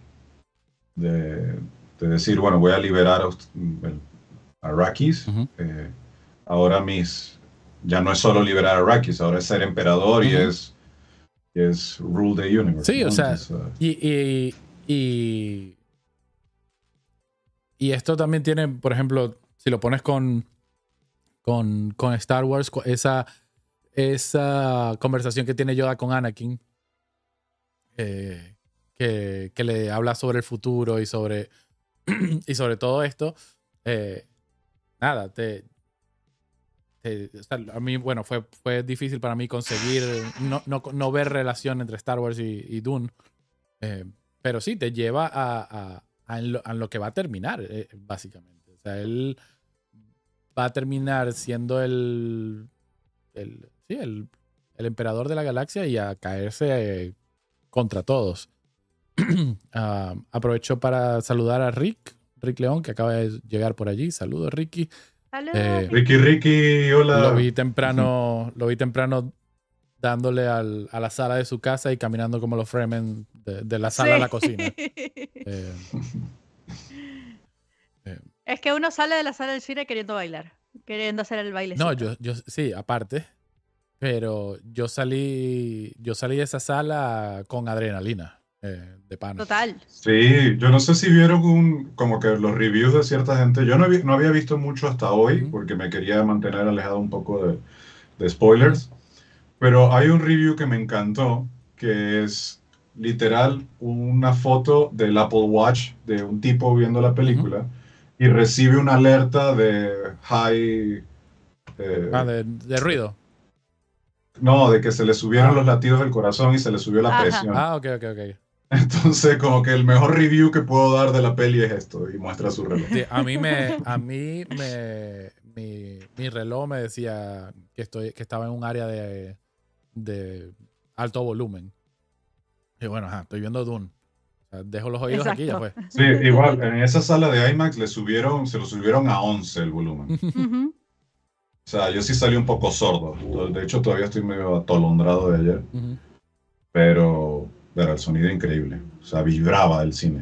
de, de decir, bueno, voy a liberar a Arrakis, Ujú. ahora ya no es solo liberar a Arrakis, ahora es ser emperador Ujú. y es rule the universe, Sí, o ¿no? sea, Entonces, y, y esto también tiene, por ejemplo, si lo pones con Star Wars, esa conversación que tiene Yoda con Anakin, que le habla sobre el futuro y sobre todo esto, eh, nada, o sea, a mí, bueno, fue difícil para mí conseguir no ver relación entre Star Wars y Dune, eh, pero sí, te lleva a lo que va a terminar, básicamente. O sea, él va a terminar siendo sí, el emperador de la galaxia y a caerse contra todos. Aprovecho para saludar a Rick León, que acaba de llegar por allí. Saludos, Ricky. Saludos, Ricky, Lo hola. vi temprano dándole a la sala de su casa y caminando como los Fremen de la sala a la cocina. Eh, eh, Es que uno sale de la sala del cine queriendo bailar, queriendo hacer el bailecito. no, yo sí, aparte, pero yo salí de esa sala con adrenalina, de pana. Total. Sí, yo no sé si vieron como que los reviews de cierta gente. Yo no había visto mucho hasta hoy Ujú, porque me quería mantener alejado un poco de ujú, spoilers. Pero hay un review que me encantó, que es literal una foto del Apple Watch de un tipo viendo la ujú. película y recibe una alerta de high, eh, de ruido. no, de que se le subieron Ah, los latidos del corazón y se le subió la Ajá. presión. ok. Entonces, como que el mejor review que puedo dar de la peli es esto y muestra su reloj. Sí, mi reloj me decía que estaba en un área de alto volumen. Y bueno, estoy viendo Dune. O sea, dejo los oídos aquí y ya Exacto. fue. Sí, igual, en esa sala de IMAX se lo subieron a 11 el volumen. Ujú. O sea, yo sí salí un poco sordo. De hecho, todavía estoy medio atolondrado de ayer. Ujú. Pero el sonido increíble. O sea, vibraba el cine.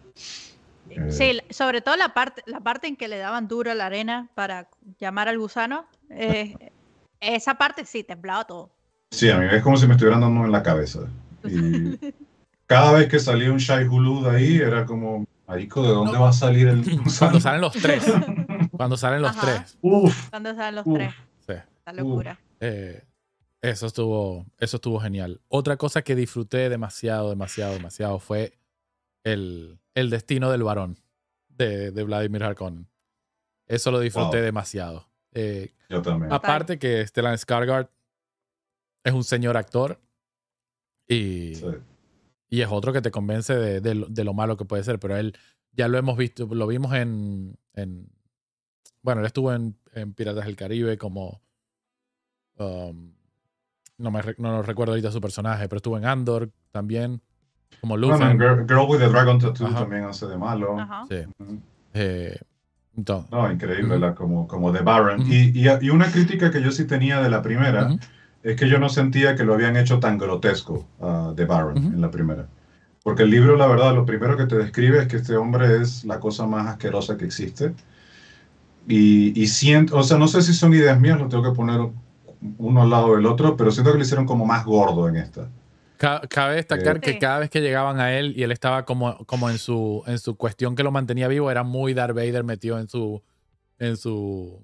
Eh, Sí, sobre todo la parte en que le daban duro a la arena para llamar al gusano, esa parte sí, temblaba todo. sí, a mí es como si me estuvieran dando en la cabeza. Y cada vez que salía un Shai Hulud ahí, era como, marico, ¿de dónde No, va a salir el cuando gusano? salen los tres. Cuando salen los Ajá, tres. Uf, cuando salen los uf, tres, Sí. la uf. locura. Eh, eso estuvo genial. Otra cosa que disfruté demasiado fue el destino del varón de Vladimir Harkonnen. Eso lo disfruté Wow, demasiado. yo también. Total. Aparte que Stellan Skarsgård es un señor actor Sí. y, y es otro que te convence de lo malo que puede ser, pero él ya lo hemos visto, lo vimos bueno, él estuvo en Piratas del Caribe como um, no recuerdo ahorita su personaje, pero estuvo en Andor también como Bueno, en Luthen. Girl with the Dragon Tattoo Ajá, también hace de malo. Ajá. sí. Ujú. Eh, entonces, No, increíble, ujú, como The Baron. ujú, Y una crítica que yo sí tenía de la primera ujú, es que yo no sentía que lo habían hecho tan grotesco a The Baron ujú. en la primera. Porque el libro, la verdad, lo primero que te describe es que este hombre es la cosa más asquerosa que existe. Y siento, o sea, no sé si son ideas mías, lo tengo que poner uno al lado del otro, pero siento que lo hicieron como más gordo en esta. Cabe Eh, destacar que Sí, cada vez que llegaban a él y él estaba como en su cuestión que lo mantenía vivo, era muy Darth Vader metido en su,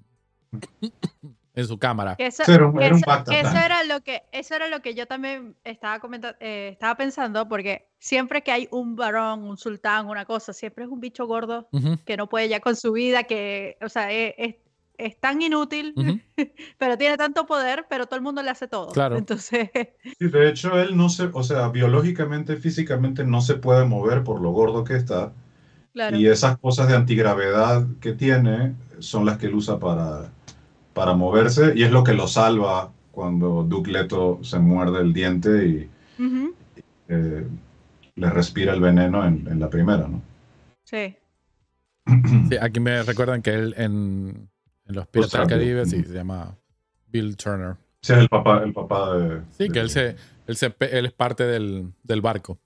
en su cámara. que eso, era un que eso Bacta. era lo que yo también estaba estaba pensando, porque siempre que hay un varón, un sultán, una cosa, siempre es un bicho gordo Ujú, que no puede ya con su vida, que, o sea, es tan inútil, ujú, pero tiene tanto poder, pero todo el mundo le hace todo. claro, Entonces, Y de hecho, él no se, o sea, biológicamente, físicamente no se puede mover por lo gordo que está. claro. Y esas cosas de antigravedad que tiene son las que él usa para moverse. Y es lo que lo salva cuando Duke Leto se muerde el diente y Ujú. eh, le respira el veneno en la primera, ¿no? Sí. Sí, aquí me recuerdan que él en los Piratas del Australia. Caribe sí, se llama Bill Turner. Sí, es el papá de... Sí, que él es parte del barco.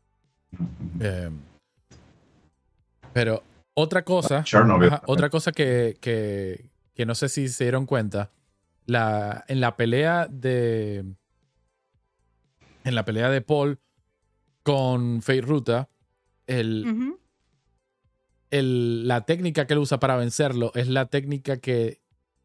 Pero otra cosa, Chernobyl. otra cosa que no sé si se dieron cuenta, en la pelea de Paul con Feyd-Rautha, Ujú. la técnica que él usa para vencerlo es la técnica que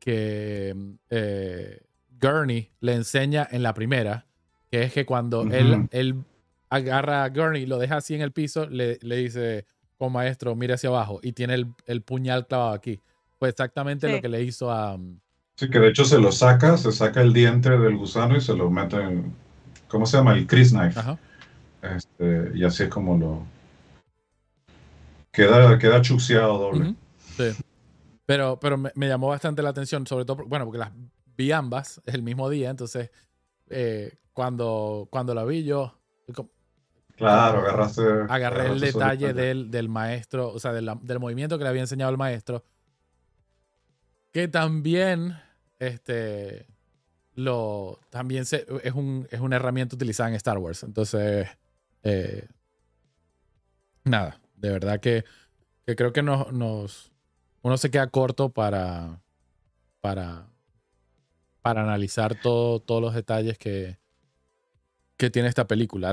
Gurney le enseña en la primera, que es que cuando él agarra a Gurney y lo deja así en el piso, le dice, oh maestro, mire hacia abajo, y tiene el puñal clavado aquí. Fue exactamente lo Sí. que le hizo a... Sí, que de hecho se saca el diente del gusano y se lo mete en, ¿cómo se llama? El Chris Knife. Ajá. Y así es como lo... Queda chuxeado doble. Ujú. Sí. Pero me llamó bastante la atención, sobre todo, bueno, porque las vi ambas el mismo día, entonces cuando la vi yo Claro, agarré el agarraste esos detalle detalles. del maestro, o sea, del movimiento que le había enseñado el maestro, que también también es una herramienta utilizada en Star Wars. Entonces, nada, de verdad que creo que uno se queda corto para analizar todos los detalles que tiene esta película.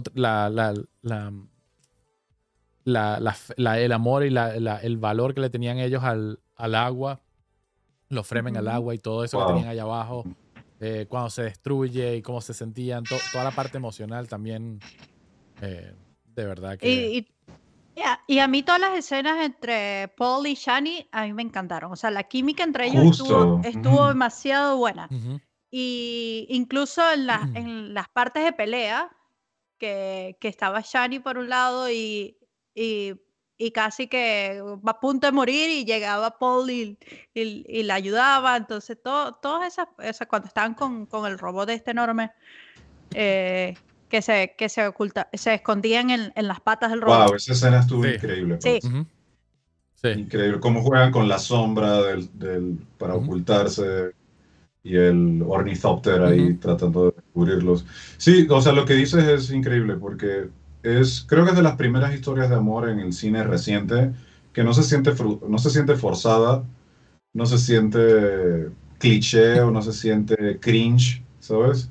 El amor y el valor que le tenían ellos al agua, los Fremen al agua y todo eso que Wow. tenían allá abajo, cuando se destruye y cómo se sentían, toda la parte emocional también, de verdad que... Y a mí todas las escenas entre Paul y Shani a mí me encantaron. O sea, la química entre ellos Justo. estuvo demasiado buena. Ujú. Y incluso en las partes de pelea, que estaba Shani por un lado y casi que va a punto de morir y llegaba Paul y la ayudaba. Entonces, todas esas cuando estaban con el robot este enorme, que se escondían en las patas del robot. Wow, esa escena estuvo Sí. increíble. Sí. Ujú. Sí. Increíble. Cómo juegan con la sombra para Ujú. ocultarse y el ornitóptero ahí Ujú. tratando de descubrirlos. Sí, o sea, lo que dices es increíble porque creo que es de las primeras historias de amor en el cine reciente que no se siente forzada, no se siente cliché o no se siente cringe, ¿sabes?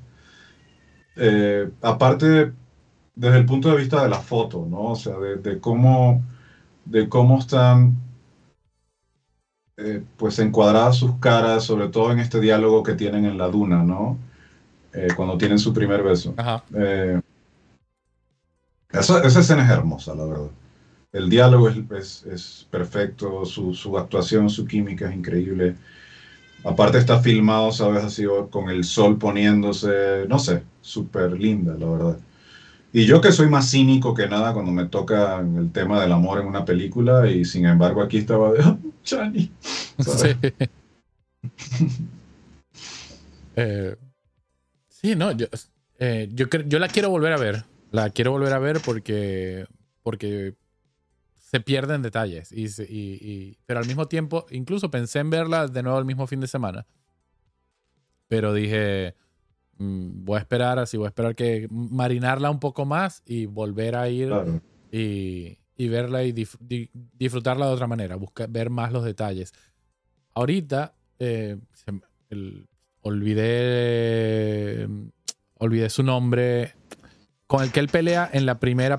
Aparte, desde el punto de vista de la foto, ¿no? O sea, de cómo están pues encuadradas sus caras, sobre todo en este diálogo que tienen en la duna, ¿no? Cuando tienen su primer beso. Ajá. Esa escena es hermosa, la verdad. El diálogo es perfecto, su actuación, su química es increíble. Aparte está filmado, ¿sabes? Así con el sol poniéndose, no sé, súper linda, la verdad. Y yo que soy más cínico que nada cuando me toca el tema del amor en una película y sin embargo aquí estaba de, "Ah, Chani", ¿sabes? Sí. Sí, no, yo la quiero volver a ver. La quiero volver a ver porque se pierden detalles. Pero al mismo tiempo, incluso pensé en verla de nuevo el mismo fin de semana. Pero dije, voy a esperar que marinarla un poco más y volver a ir Claro. y verla y disfrutarla de otra manera, ver más los detalles. Ahorita olvidé su nombre, con el que él pelea en la primera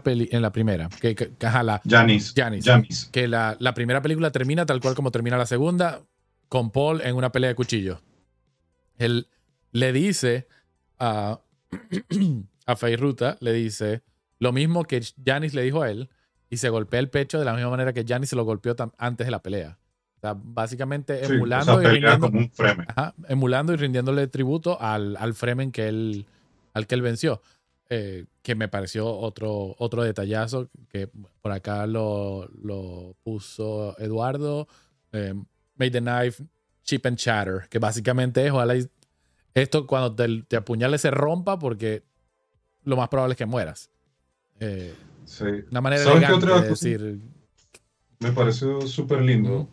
Janis. que la primera película termina tal cual como termina la segunda, con Paul en una pelea de cuchillos. Él le dice a Feyd-Rautha, le dice lo mismo que Janis le dijo a él, y se golpea el pecho de la misma manera que Janis se lo golpeó antes de la pelea. O sea, básicamente Sí, o sea, pelea como un Fremen. emulando y rindiéndole tributo al Fremen al que él venció. Que me pareció otro detallazo que por acá lo puso Eduardo. Made the knife chip and chatter, que básicamente es, ojalá esto cuando te apuñale se rompa porque lo más probable es que mueras. Sí. Una manera ¿Sabes qué elegante otra de cosa decir. me pareció súper lindo?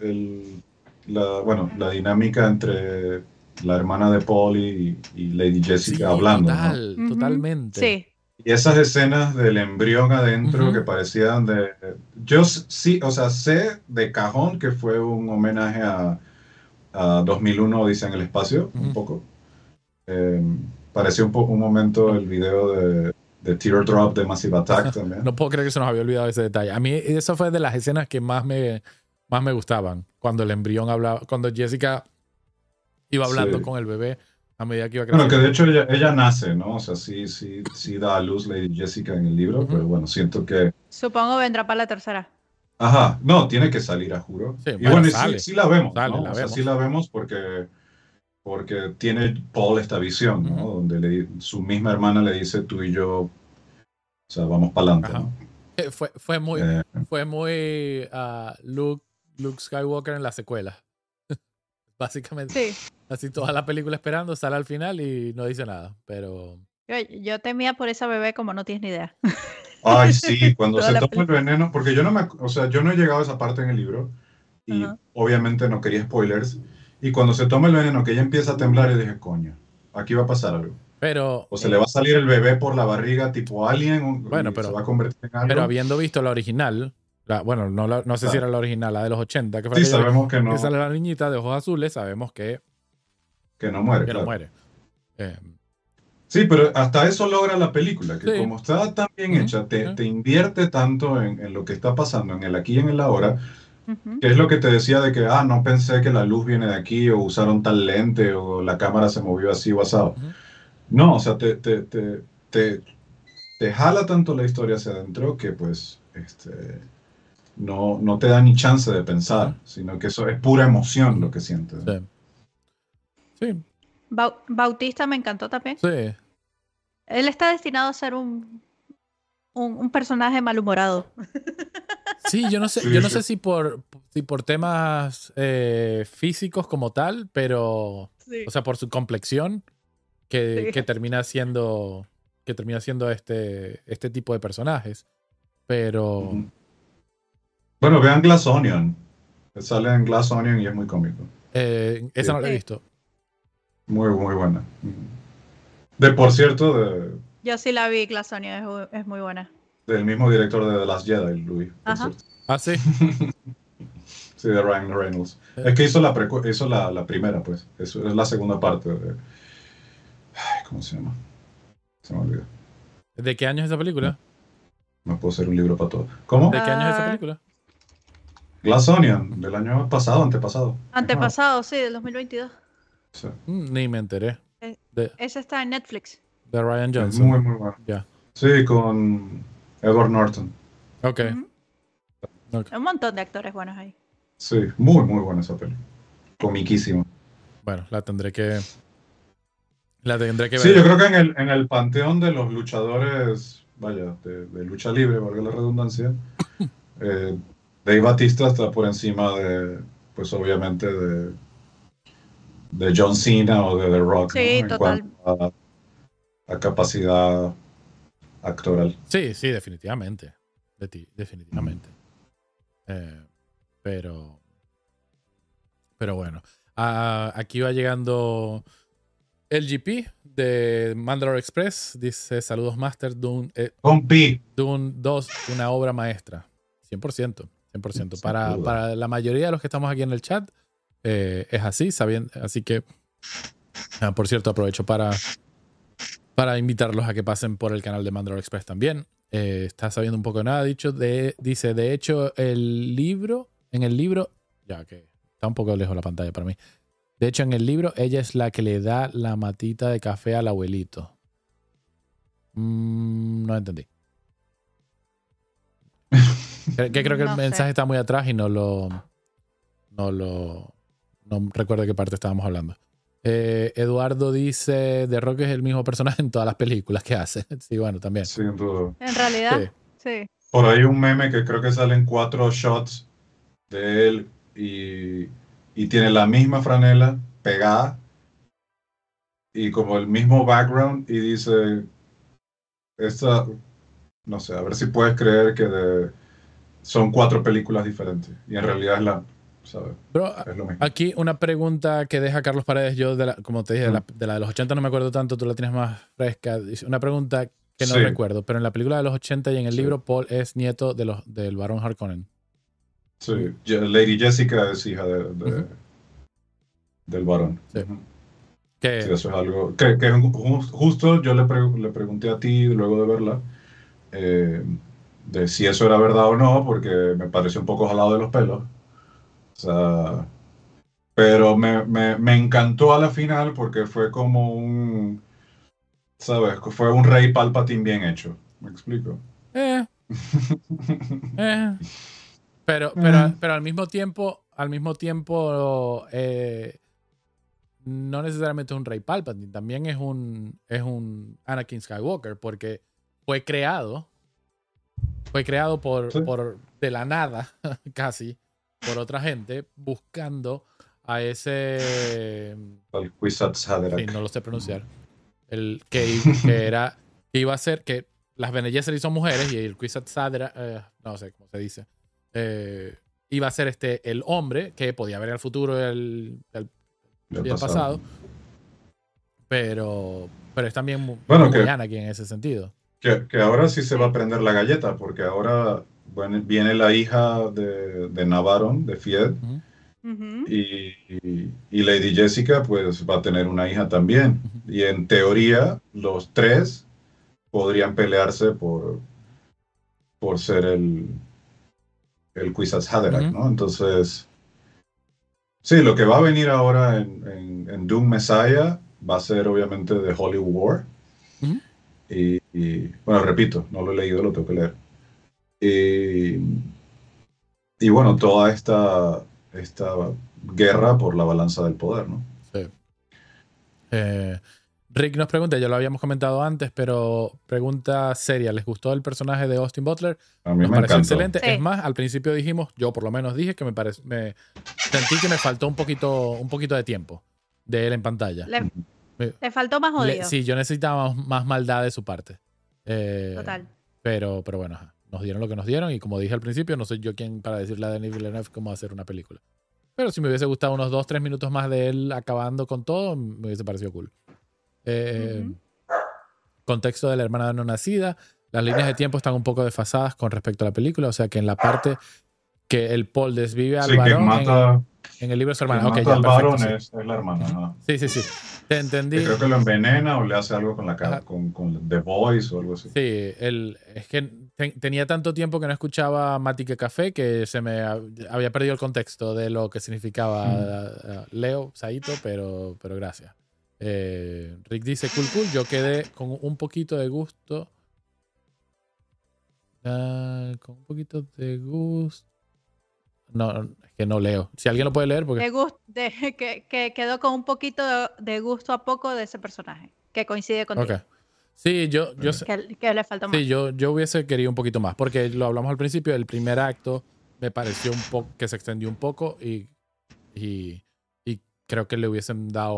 La dinámica entre la hermana de Paul y Lady Jessica Sí, hablando, ¿no? Ujú, totalmente. sí. Y esas escenas del embrión adentro Ujú. que parecían de... Sí, o sea, sé de cajón que fue un homenaje a 2001 Odisea en el espacio, un Ujú. poco. Eh, Pareció un momento No, el video de Teardrop de Massive Attack también. no puedo creer que se nos había olvidado ese detalle. A mí eso fue de las escenas que más me gustaban. Cuando el embrión hablaba, cuando Jessica iba hablando Sí. con el bebé a medida que iba Bueno, que de creciendo. hecho ella nace, ¿no? O sea, sí da a luz Lady Jessica en el libro, Ujú. pero bueno, siento que... Supongo vendrá para la tercera. Ajá, no, tiene que salir a juro. Sí, Y bueno, bueno, y sí la vemos, sale, ¿no? la O sea, sí vemos. la vemos porque tiene Paul esta visión, ¿no? Ujú. Donde su misma hermana le dice, tú y yo, o sea, vamos para adelante, Ajá. ¿no? Fue muy, Eh, fue muy Luke Skywalker en la secuela. Básicamente, Sí. así toda la película esperando, sale al final y no dice nada. Pero Yo temía por esa bebé como no tienes ni idea. Ay, sí, cuando Toda se la toma el película. veneno, porque o sea, yo no he llegado a esa parte en el libro y Ajá. obviamente no quería spoilers. Y cuando se toma el veneno, que ella empieza a temblar, yo dije, coño, aquí va a pasar algo. Pero, O se le va a salir el bebé por la barriga tipo alien bueno, y se va a convertir en algo. habiendo visto la original, bueno, no sé si era Claro. la original, la de los 80, que fue Sí, aquella sabemos que sale la niñita de ojos azules, sabemos que no muere, que no claro. muere. Eh, Sí, pero hasta eso logra la película, que sí. como está tan bien Ujú, hecha, sí. te invierte tanto en lo que está pasando, en el aquí y en el ahora, Ujú. que es lo que te decía de que, no pensé que la luz viene de aquí, o usaron tal lente, o la cámara se movió así o asado. Ujú. No, o sea, te, te jala tanto la historia hacia adentro que pues no te da ni chance de pensar, Ajá. sino que eso es pura emoción lo Ujú. que sientes. Sí. Sí. Bautista me encantó también. Sí. Él está destinado a ser un personaje malhumorado. Sí, Sí, yo no sí. sé si por temas físicos como tal, pero, Sí. o sea, por su complexión, Sí. que termina siendo este tipo de personajes. Pero, Ujú. Bueno, vean Glass Onion. Sale en Glass Onion y es muy cómico. Sí, esa no la he Sí. visto. muy, muy buena. Por cierto, Yo sí la vi, Glass Onion, es muy buena. del mismo director de The Last Jedi, Louis, por Ajá. cierto. Ah, sí. Sí, de Ryan Reynolds. Eh, Es que hizo la primera, pues. Eso es la segunda parte ay, ¿cómo se llama? Se me olvidó. ¿De qué año es esa No, película? no puedo ser un libro para todo. ¿Cómo? ¿De qué año es esa Ah, película? Glass Onion, del año pasado, antepasado. Es nueva. antepasado, sí, del 2022. Sí, Ni me enteré. Eh, De, Esa está en Netflix. de Ryan es Johnson. muy, muy bueno. Ya. Sí, con Edward Norton. Ok. Ujú. Ok. Un montón de actores buenos ahí. Sí, muy, muy buena esa peli. Comiquísima. Bueno, la tendré que Sí, yo ver. creo que en el panteón de los luchadores, vaya, de lucha libre, valga la redundancia, eh, Dave Batista está por encima pues obviamente de John Cena o de The Rock, Sí, ¿no? En cuanto total. a capacidad actoral. Sí, sí, definitivamente. Definitivamente. Eh, pero, pero bueno. Aquí va llegando el GP de Mandalore Express. Dice: Saludos, Master. Compi. Dune 2, una obra maestra. 100%. 100%. Sin duda. Para la mayoría de los que estamos aquí en el chat, es así. Así que, por cierto, aprovecho para invitarlos a que pasen por el canal de Mandalore Express también. Está sabiendo un poco de nada. Dice, de hecho, en el libro, ya que está un poco lejos la pantalla para mí. De hecho, en el libro, ella es la que le da la matita de café al abuelito. No entendí. Creo que el No sé. mensaje está muy atrás y no recuerdo de qué parte estábamos hablando. Eduardo dice: The Rock es el mismo personaje en todas las películas que hace. Sí, bueno, también. Sin duda. En realidad, sí. Por ahí un meme que creo que salen 4 shots de él y tiene la misma franela pegada y como el mismo background y dice, esta, no sé, a ver si puedes creer que son 4 películas diferentes. Y en realidad ¿sabes? Bro, Es lo mismo. aquí una pregunta que deja Carlos Paredes. Yo, como te dije, de la de los 80 no me acuerdo tanto, tú la tienes más fresca. Dice, una pregunta que no Sí, recuerdo, pero en la película de los 80 y en el sí, libro, Paul es nieto del Barón Harkonnen. sí. Lady Jessica es hija Ujú, del varón. sí. Ujú. Sí, Que, eso es algo que justo yo le pregunté a ti luego de verla, eh, de si eso era verdad o no, porque me pareció un poco jalado de los pelos. O sea, pero me encantó a la final porque fue como ¿sabes? Fue un Rey Palpatine bien hecho. ¿Me explico? eh, eh. Pero, pero, Eh, pero al mismo tiempo, no necesariamente es un Rey Palpatine, también es un Anakin Skywalker, porque fue creado, fue creado por, sí, por de la nada, casi, por otra gente, buscando a ese, el Kwisatz sí, Haderach. no lo sé pronunciar, el que iba a ser que las Bene Gesserit son mujeres y el Kwisatz Haderach, no sé cómo se dice, eh, iba a ser el hombre que podía ver el futuro Del y el pasado. pasado, pero es también Bueno, muy Anakin en ese sentido. que ahora sí se va a Sí. prender la galleta, porque ahora bueno, viene la hija de Navaron, de Fied, Ujú, Ujú. y Lady Jessica pues va a tener una hija también. ujú, Y en teoría los tres podrían pelearse por ser el Kwisatz Haderach, ujú, ¿no? Entonces, sí, lo que va a venir ahora en Doom Messiah va a ser obviamente de Holy War. ujú. Bueno, repito, no lo he leído, lo tengo que leer. Y, y bueno, toda esta guerra por la balanza del poder, ¿no? Sí. Eh, Rick nos pregunta, ya lo habíamos comentado antes, pero pregunta seria, ¿les gustó el personaje de Austin Butler? A mí Nos me pareció encantó. excelente. Es Sí. más, al principio dijimos, yo por lo menos dije que me sentí que me faltó un poquito de tiempo de él en pantalla. Le, le faltó más odio. Sí, yo necesitaba más maldad de su parte. Eh, Total. pero bueno, ajá, nos dieron lo que nos dieron y como dije al principio, no soy yo quien para decirle a Denis Villeneuve cómo hacer una película. Pero si me hubiese gustado unos 2-3 minutos más de él acabando con todo, me hubiese parecido cool. Eh, Ujú. Contexto de la hermana no nacida. Las líneas de tiempo están un poco desfasadas con respecto a la película, o sea que en la parte que el Paul desvive al Sí, quien varón mata, en el libro de su quien hermana. Ok, mata ya, al perfecto, varón sí. es la hermana, Ujú. ¿no? Sí, sí, sí. Te Que entendí. creo que lo envenena o le hace algo con Ajá. con The Voice o algo así. Sí, es que tenía tanto tiempo que no escuchaba Matique Café que se me había perdido el contexto de lo que significaba Leo, Saito, pero gracias. Rick dice, cool, yo quedé con un poquito de gusto. Con un poquito de gusto. No, es que no leo. Si alguien lo puede leer, porque... Que quedó con un poquito de gusto a poco de ese personaje, que coincide Ok. contigo, Sí, que le faltó sí, más. yo hubiese querido un poquito más, porque lo hablamos al principio, el primer acto me pareció un poco que se extendió un poco y, y creo que le hubiesen dado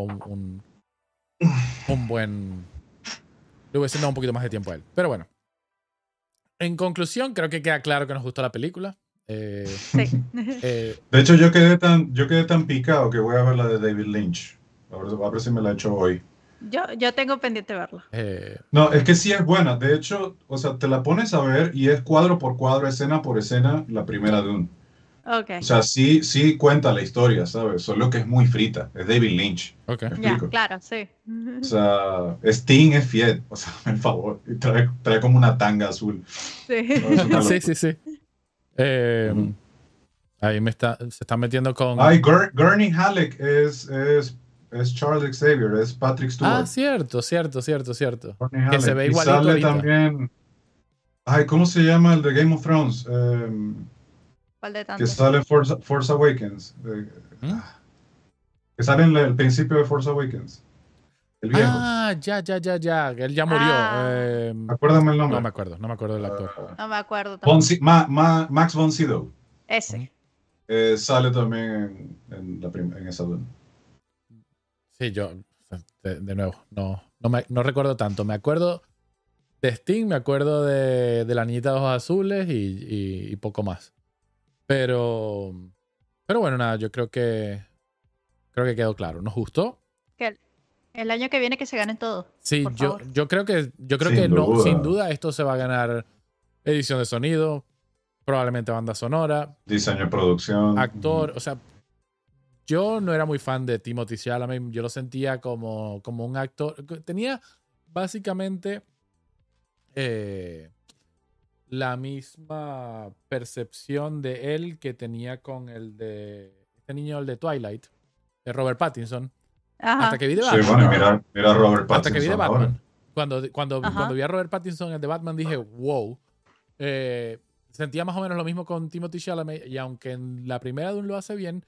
un buen... Le hubiesen dado un poquito más de tiempo a él. Pero bueno, en conclusión, creo que queda claro que nos gustó la película. Sí. De hecho, yo quedé tan picado que voy a ver la de David Lynch. A ver si me la echo hoy. Yo tengo pendiente verlo. No, es que sí es buena. De hecho, o sea, te la pones a ver y es cuadro por cuadro, escena por escena, la primera Dune. Ok, O sea, sí cuenta la historia, ¿sabes? Solo que es muy frita. Es David Lynch. Ok. ¿Me ya, explico? claro, sí. O sea, Sting es fiel. O sea, por favor. Y trae como una tanga azul. No, es una Sí. Sí, locura. sí, sí. Eh, Ujú. Ahí se está metiendo con... Ay, Gurney Halleck es Charles Xavier, es Patrick Ah, Stewart. cierto, cierto, cierto, cierto. Gurney Que se Halleck. ve Y igualito sale ahorita. también. Ay, ¿cómo se llama el de Game of Thrones? ¿Cuál de Que tantos? sale en Force Awakens. ¿Mm? Que sale en el principio de Force Awakens. El viejo. Ah, ya. Él ya murió. Ah, Acuérdame el No nombre. me acuerdo, no me acuerdo del actor. no me acuerdo tampoco. Max von Sydow. Ujú. Ese. Sale también en esa Dune. Sí, yo, de nuevo, no recuerdo tanto. Me acuerdo De Sting me acuerdo de la niñita de ojos azules y poco más. Pero bueno, nada, yo creo que quedó claro. ¿Nos gustó? Que el año que viene que se ganen todo. Sí, por yo favor. creo que Sin no, duda. sin duda esto se va a ganar edición de sonido, probablemente banda sonora, Diseño de producción. actor, o sea, yo no era muy fan de Timothée Chalamet, yo lo sentía como un actor, tenía básicamente la misma percepción de él que tenía con el de este niño, el de Twilight, de Robert Pattinson, hasta Ajá. que vi de Sí, Batman. bueno, y mira a Robert Hasta que vi de Pattinson ahora. Batman. Cuando Ajá. vi a Robert Pattinson en The Batman dije, wow. Sentía más o menos lo mismo con Timothée Chalamet y aunque en la primera Dune lo hace bien,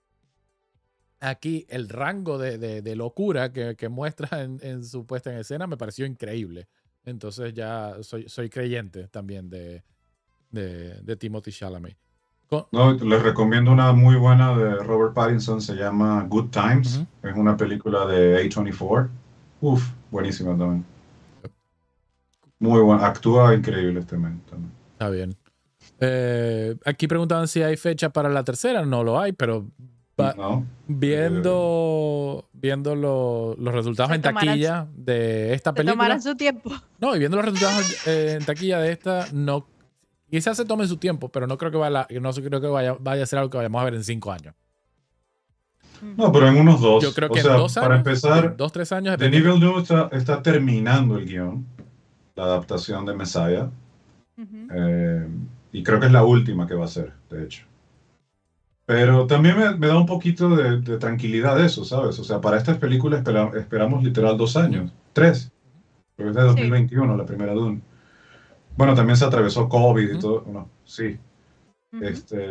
aquí el rango de locura que muestra en su puesta en escena me pareció increíble. Entonces ya soy creyente también de Timothée Chalamet. No, les recomiendo una muy buena de Robert Pattinson, se llama Good Times. Ujú. Es una película de A24. Uf, buenísima también. Muy buena, actúa increíble este men también. Está bien. Aquí preguntaban si hay fecha para la tercera. No lo hay, pero No, viendo los resultados Se en tomarán taquilla de esta Se película. tomarán su tiempo. No, y viendo los resultados en taquilla de esta, no. Quizás se tome su tiempo, pero no creo que vaya a ser algo que vayamos a ver en 5 años. no, pero en unos dos. Yo creo O que sea, en 2 para años, empezar, en 2, 3 años, Denis dependiendo. Villeneuve está terminando el guión, la adaptación de Messiah, Ujú. y creo que es la última que va a hacer, de hecho. Pero también me da un poquito de tranquilidad eso, ¿sabes? O sea, para estas películas esperamos literal 2 años, 3, porque es de 2021 la primera Dune. Bueno, también se atravesó COVID y Ujú. todo, no, sí. Ujú.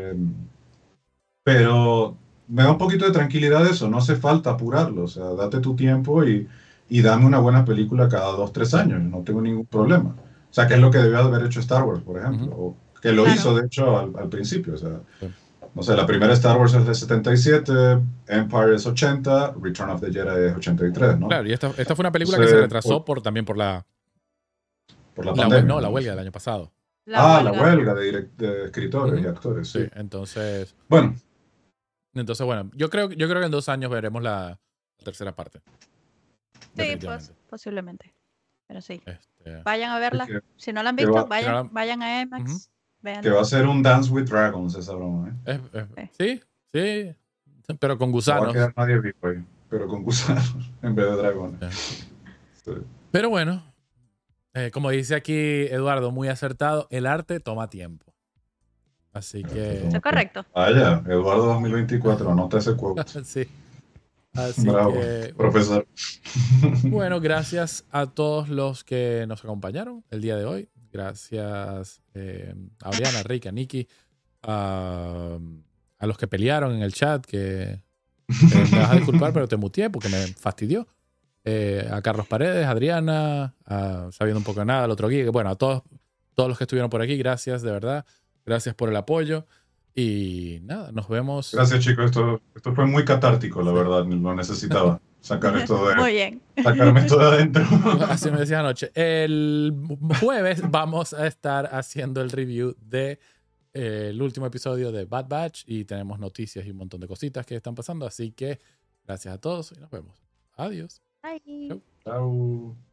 Pero me da un poquito de tranquilidad eso, no hace falta apurarlo, o sea, date tu tiempo y dame una buena película cada 2, 3 años, no tengo ningún problema. O sea, que es lo que debió haber hecho Star Wars, por ejemplo, o que lo Claro. hizo, de hecho, al principio. O sea, Sí. no sé, la primera Star Wars es de 77, Empire es 80, Return of the Jedi es 83, ¿no? Claro, y esta fue una película que Entonces, se retrasó también por la pandemia. la ¿no? huelga del año pasado. La La huelga. huelga de escritores Ujú. y actores, Sí, sí. entonces Bueno, bueno, yo creo que en 2 años veremos la tercera parte. Sí, Definitivamente. posiblemente. Pero sí. Este, Vayan a verla. que, Si no la han que visto, va, Si no la- vayan a IMAX. Ujú. Vean. que va a ser un Dance with Dragons esa broma, ¿eh? sí, pero con No va a gusanos. quedar nadie vivo ahí, pero con gusanos en vez de dragones. Sí. Pero bueno, como dice aquí Eduardo, muy acertado, el arte toma tiempo. Así que Eso es correcto. Ya, Eduardo 2024, anota ese quote. sí. Así Bravo, que profesor. bueno, gracias a todos los que nos acompañaron el día de hoy. Gracias a Oriana, a Rick, a Nikki, a los que pelearon en el chat, que me vas a disculpar, pero te muteé porque me fastidió. A Carlos Paredes, a Adriana, a Sabiendo un poco de nada, al otro guía. Bueno, a todos los que estuvieron por aquí, gracias, de verdad. Gracias por el apoyo. Y nada, nos vemos. Gracias, chicos. Esto fue muy catártico, la verdad. Lo necesitaba. Sacarme Muy bien. esto de adentro. Así me decías anoche. El jueves vamos a estar haciendo el review de el último episodio de Bad Batch y tenemos noticias y un montón de cositas que están pasando. Así que gracias a todos y nos vemos. Adiós. Bye. Chau. Chao.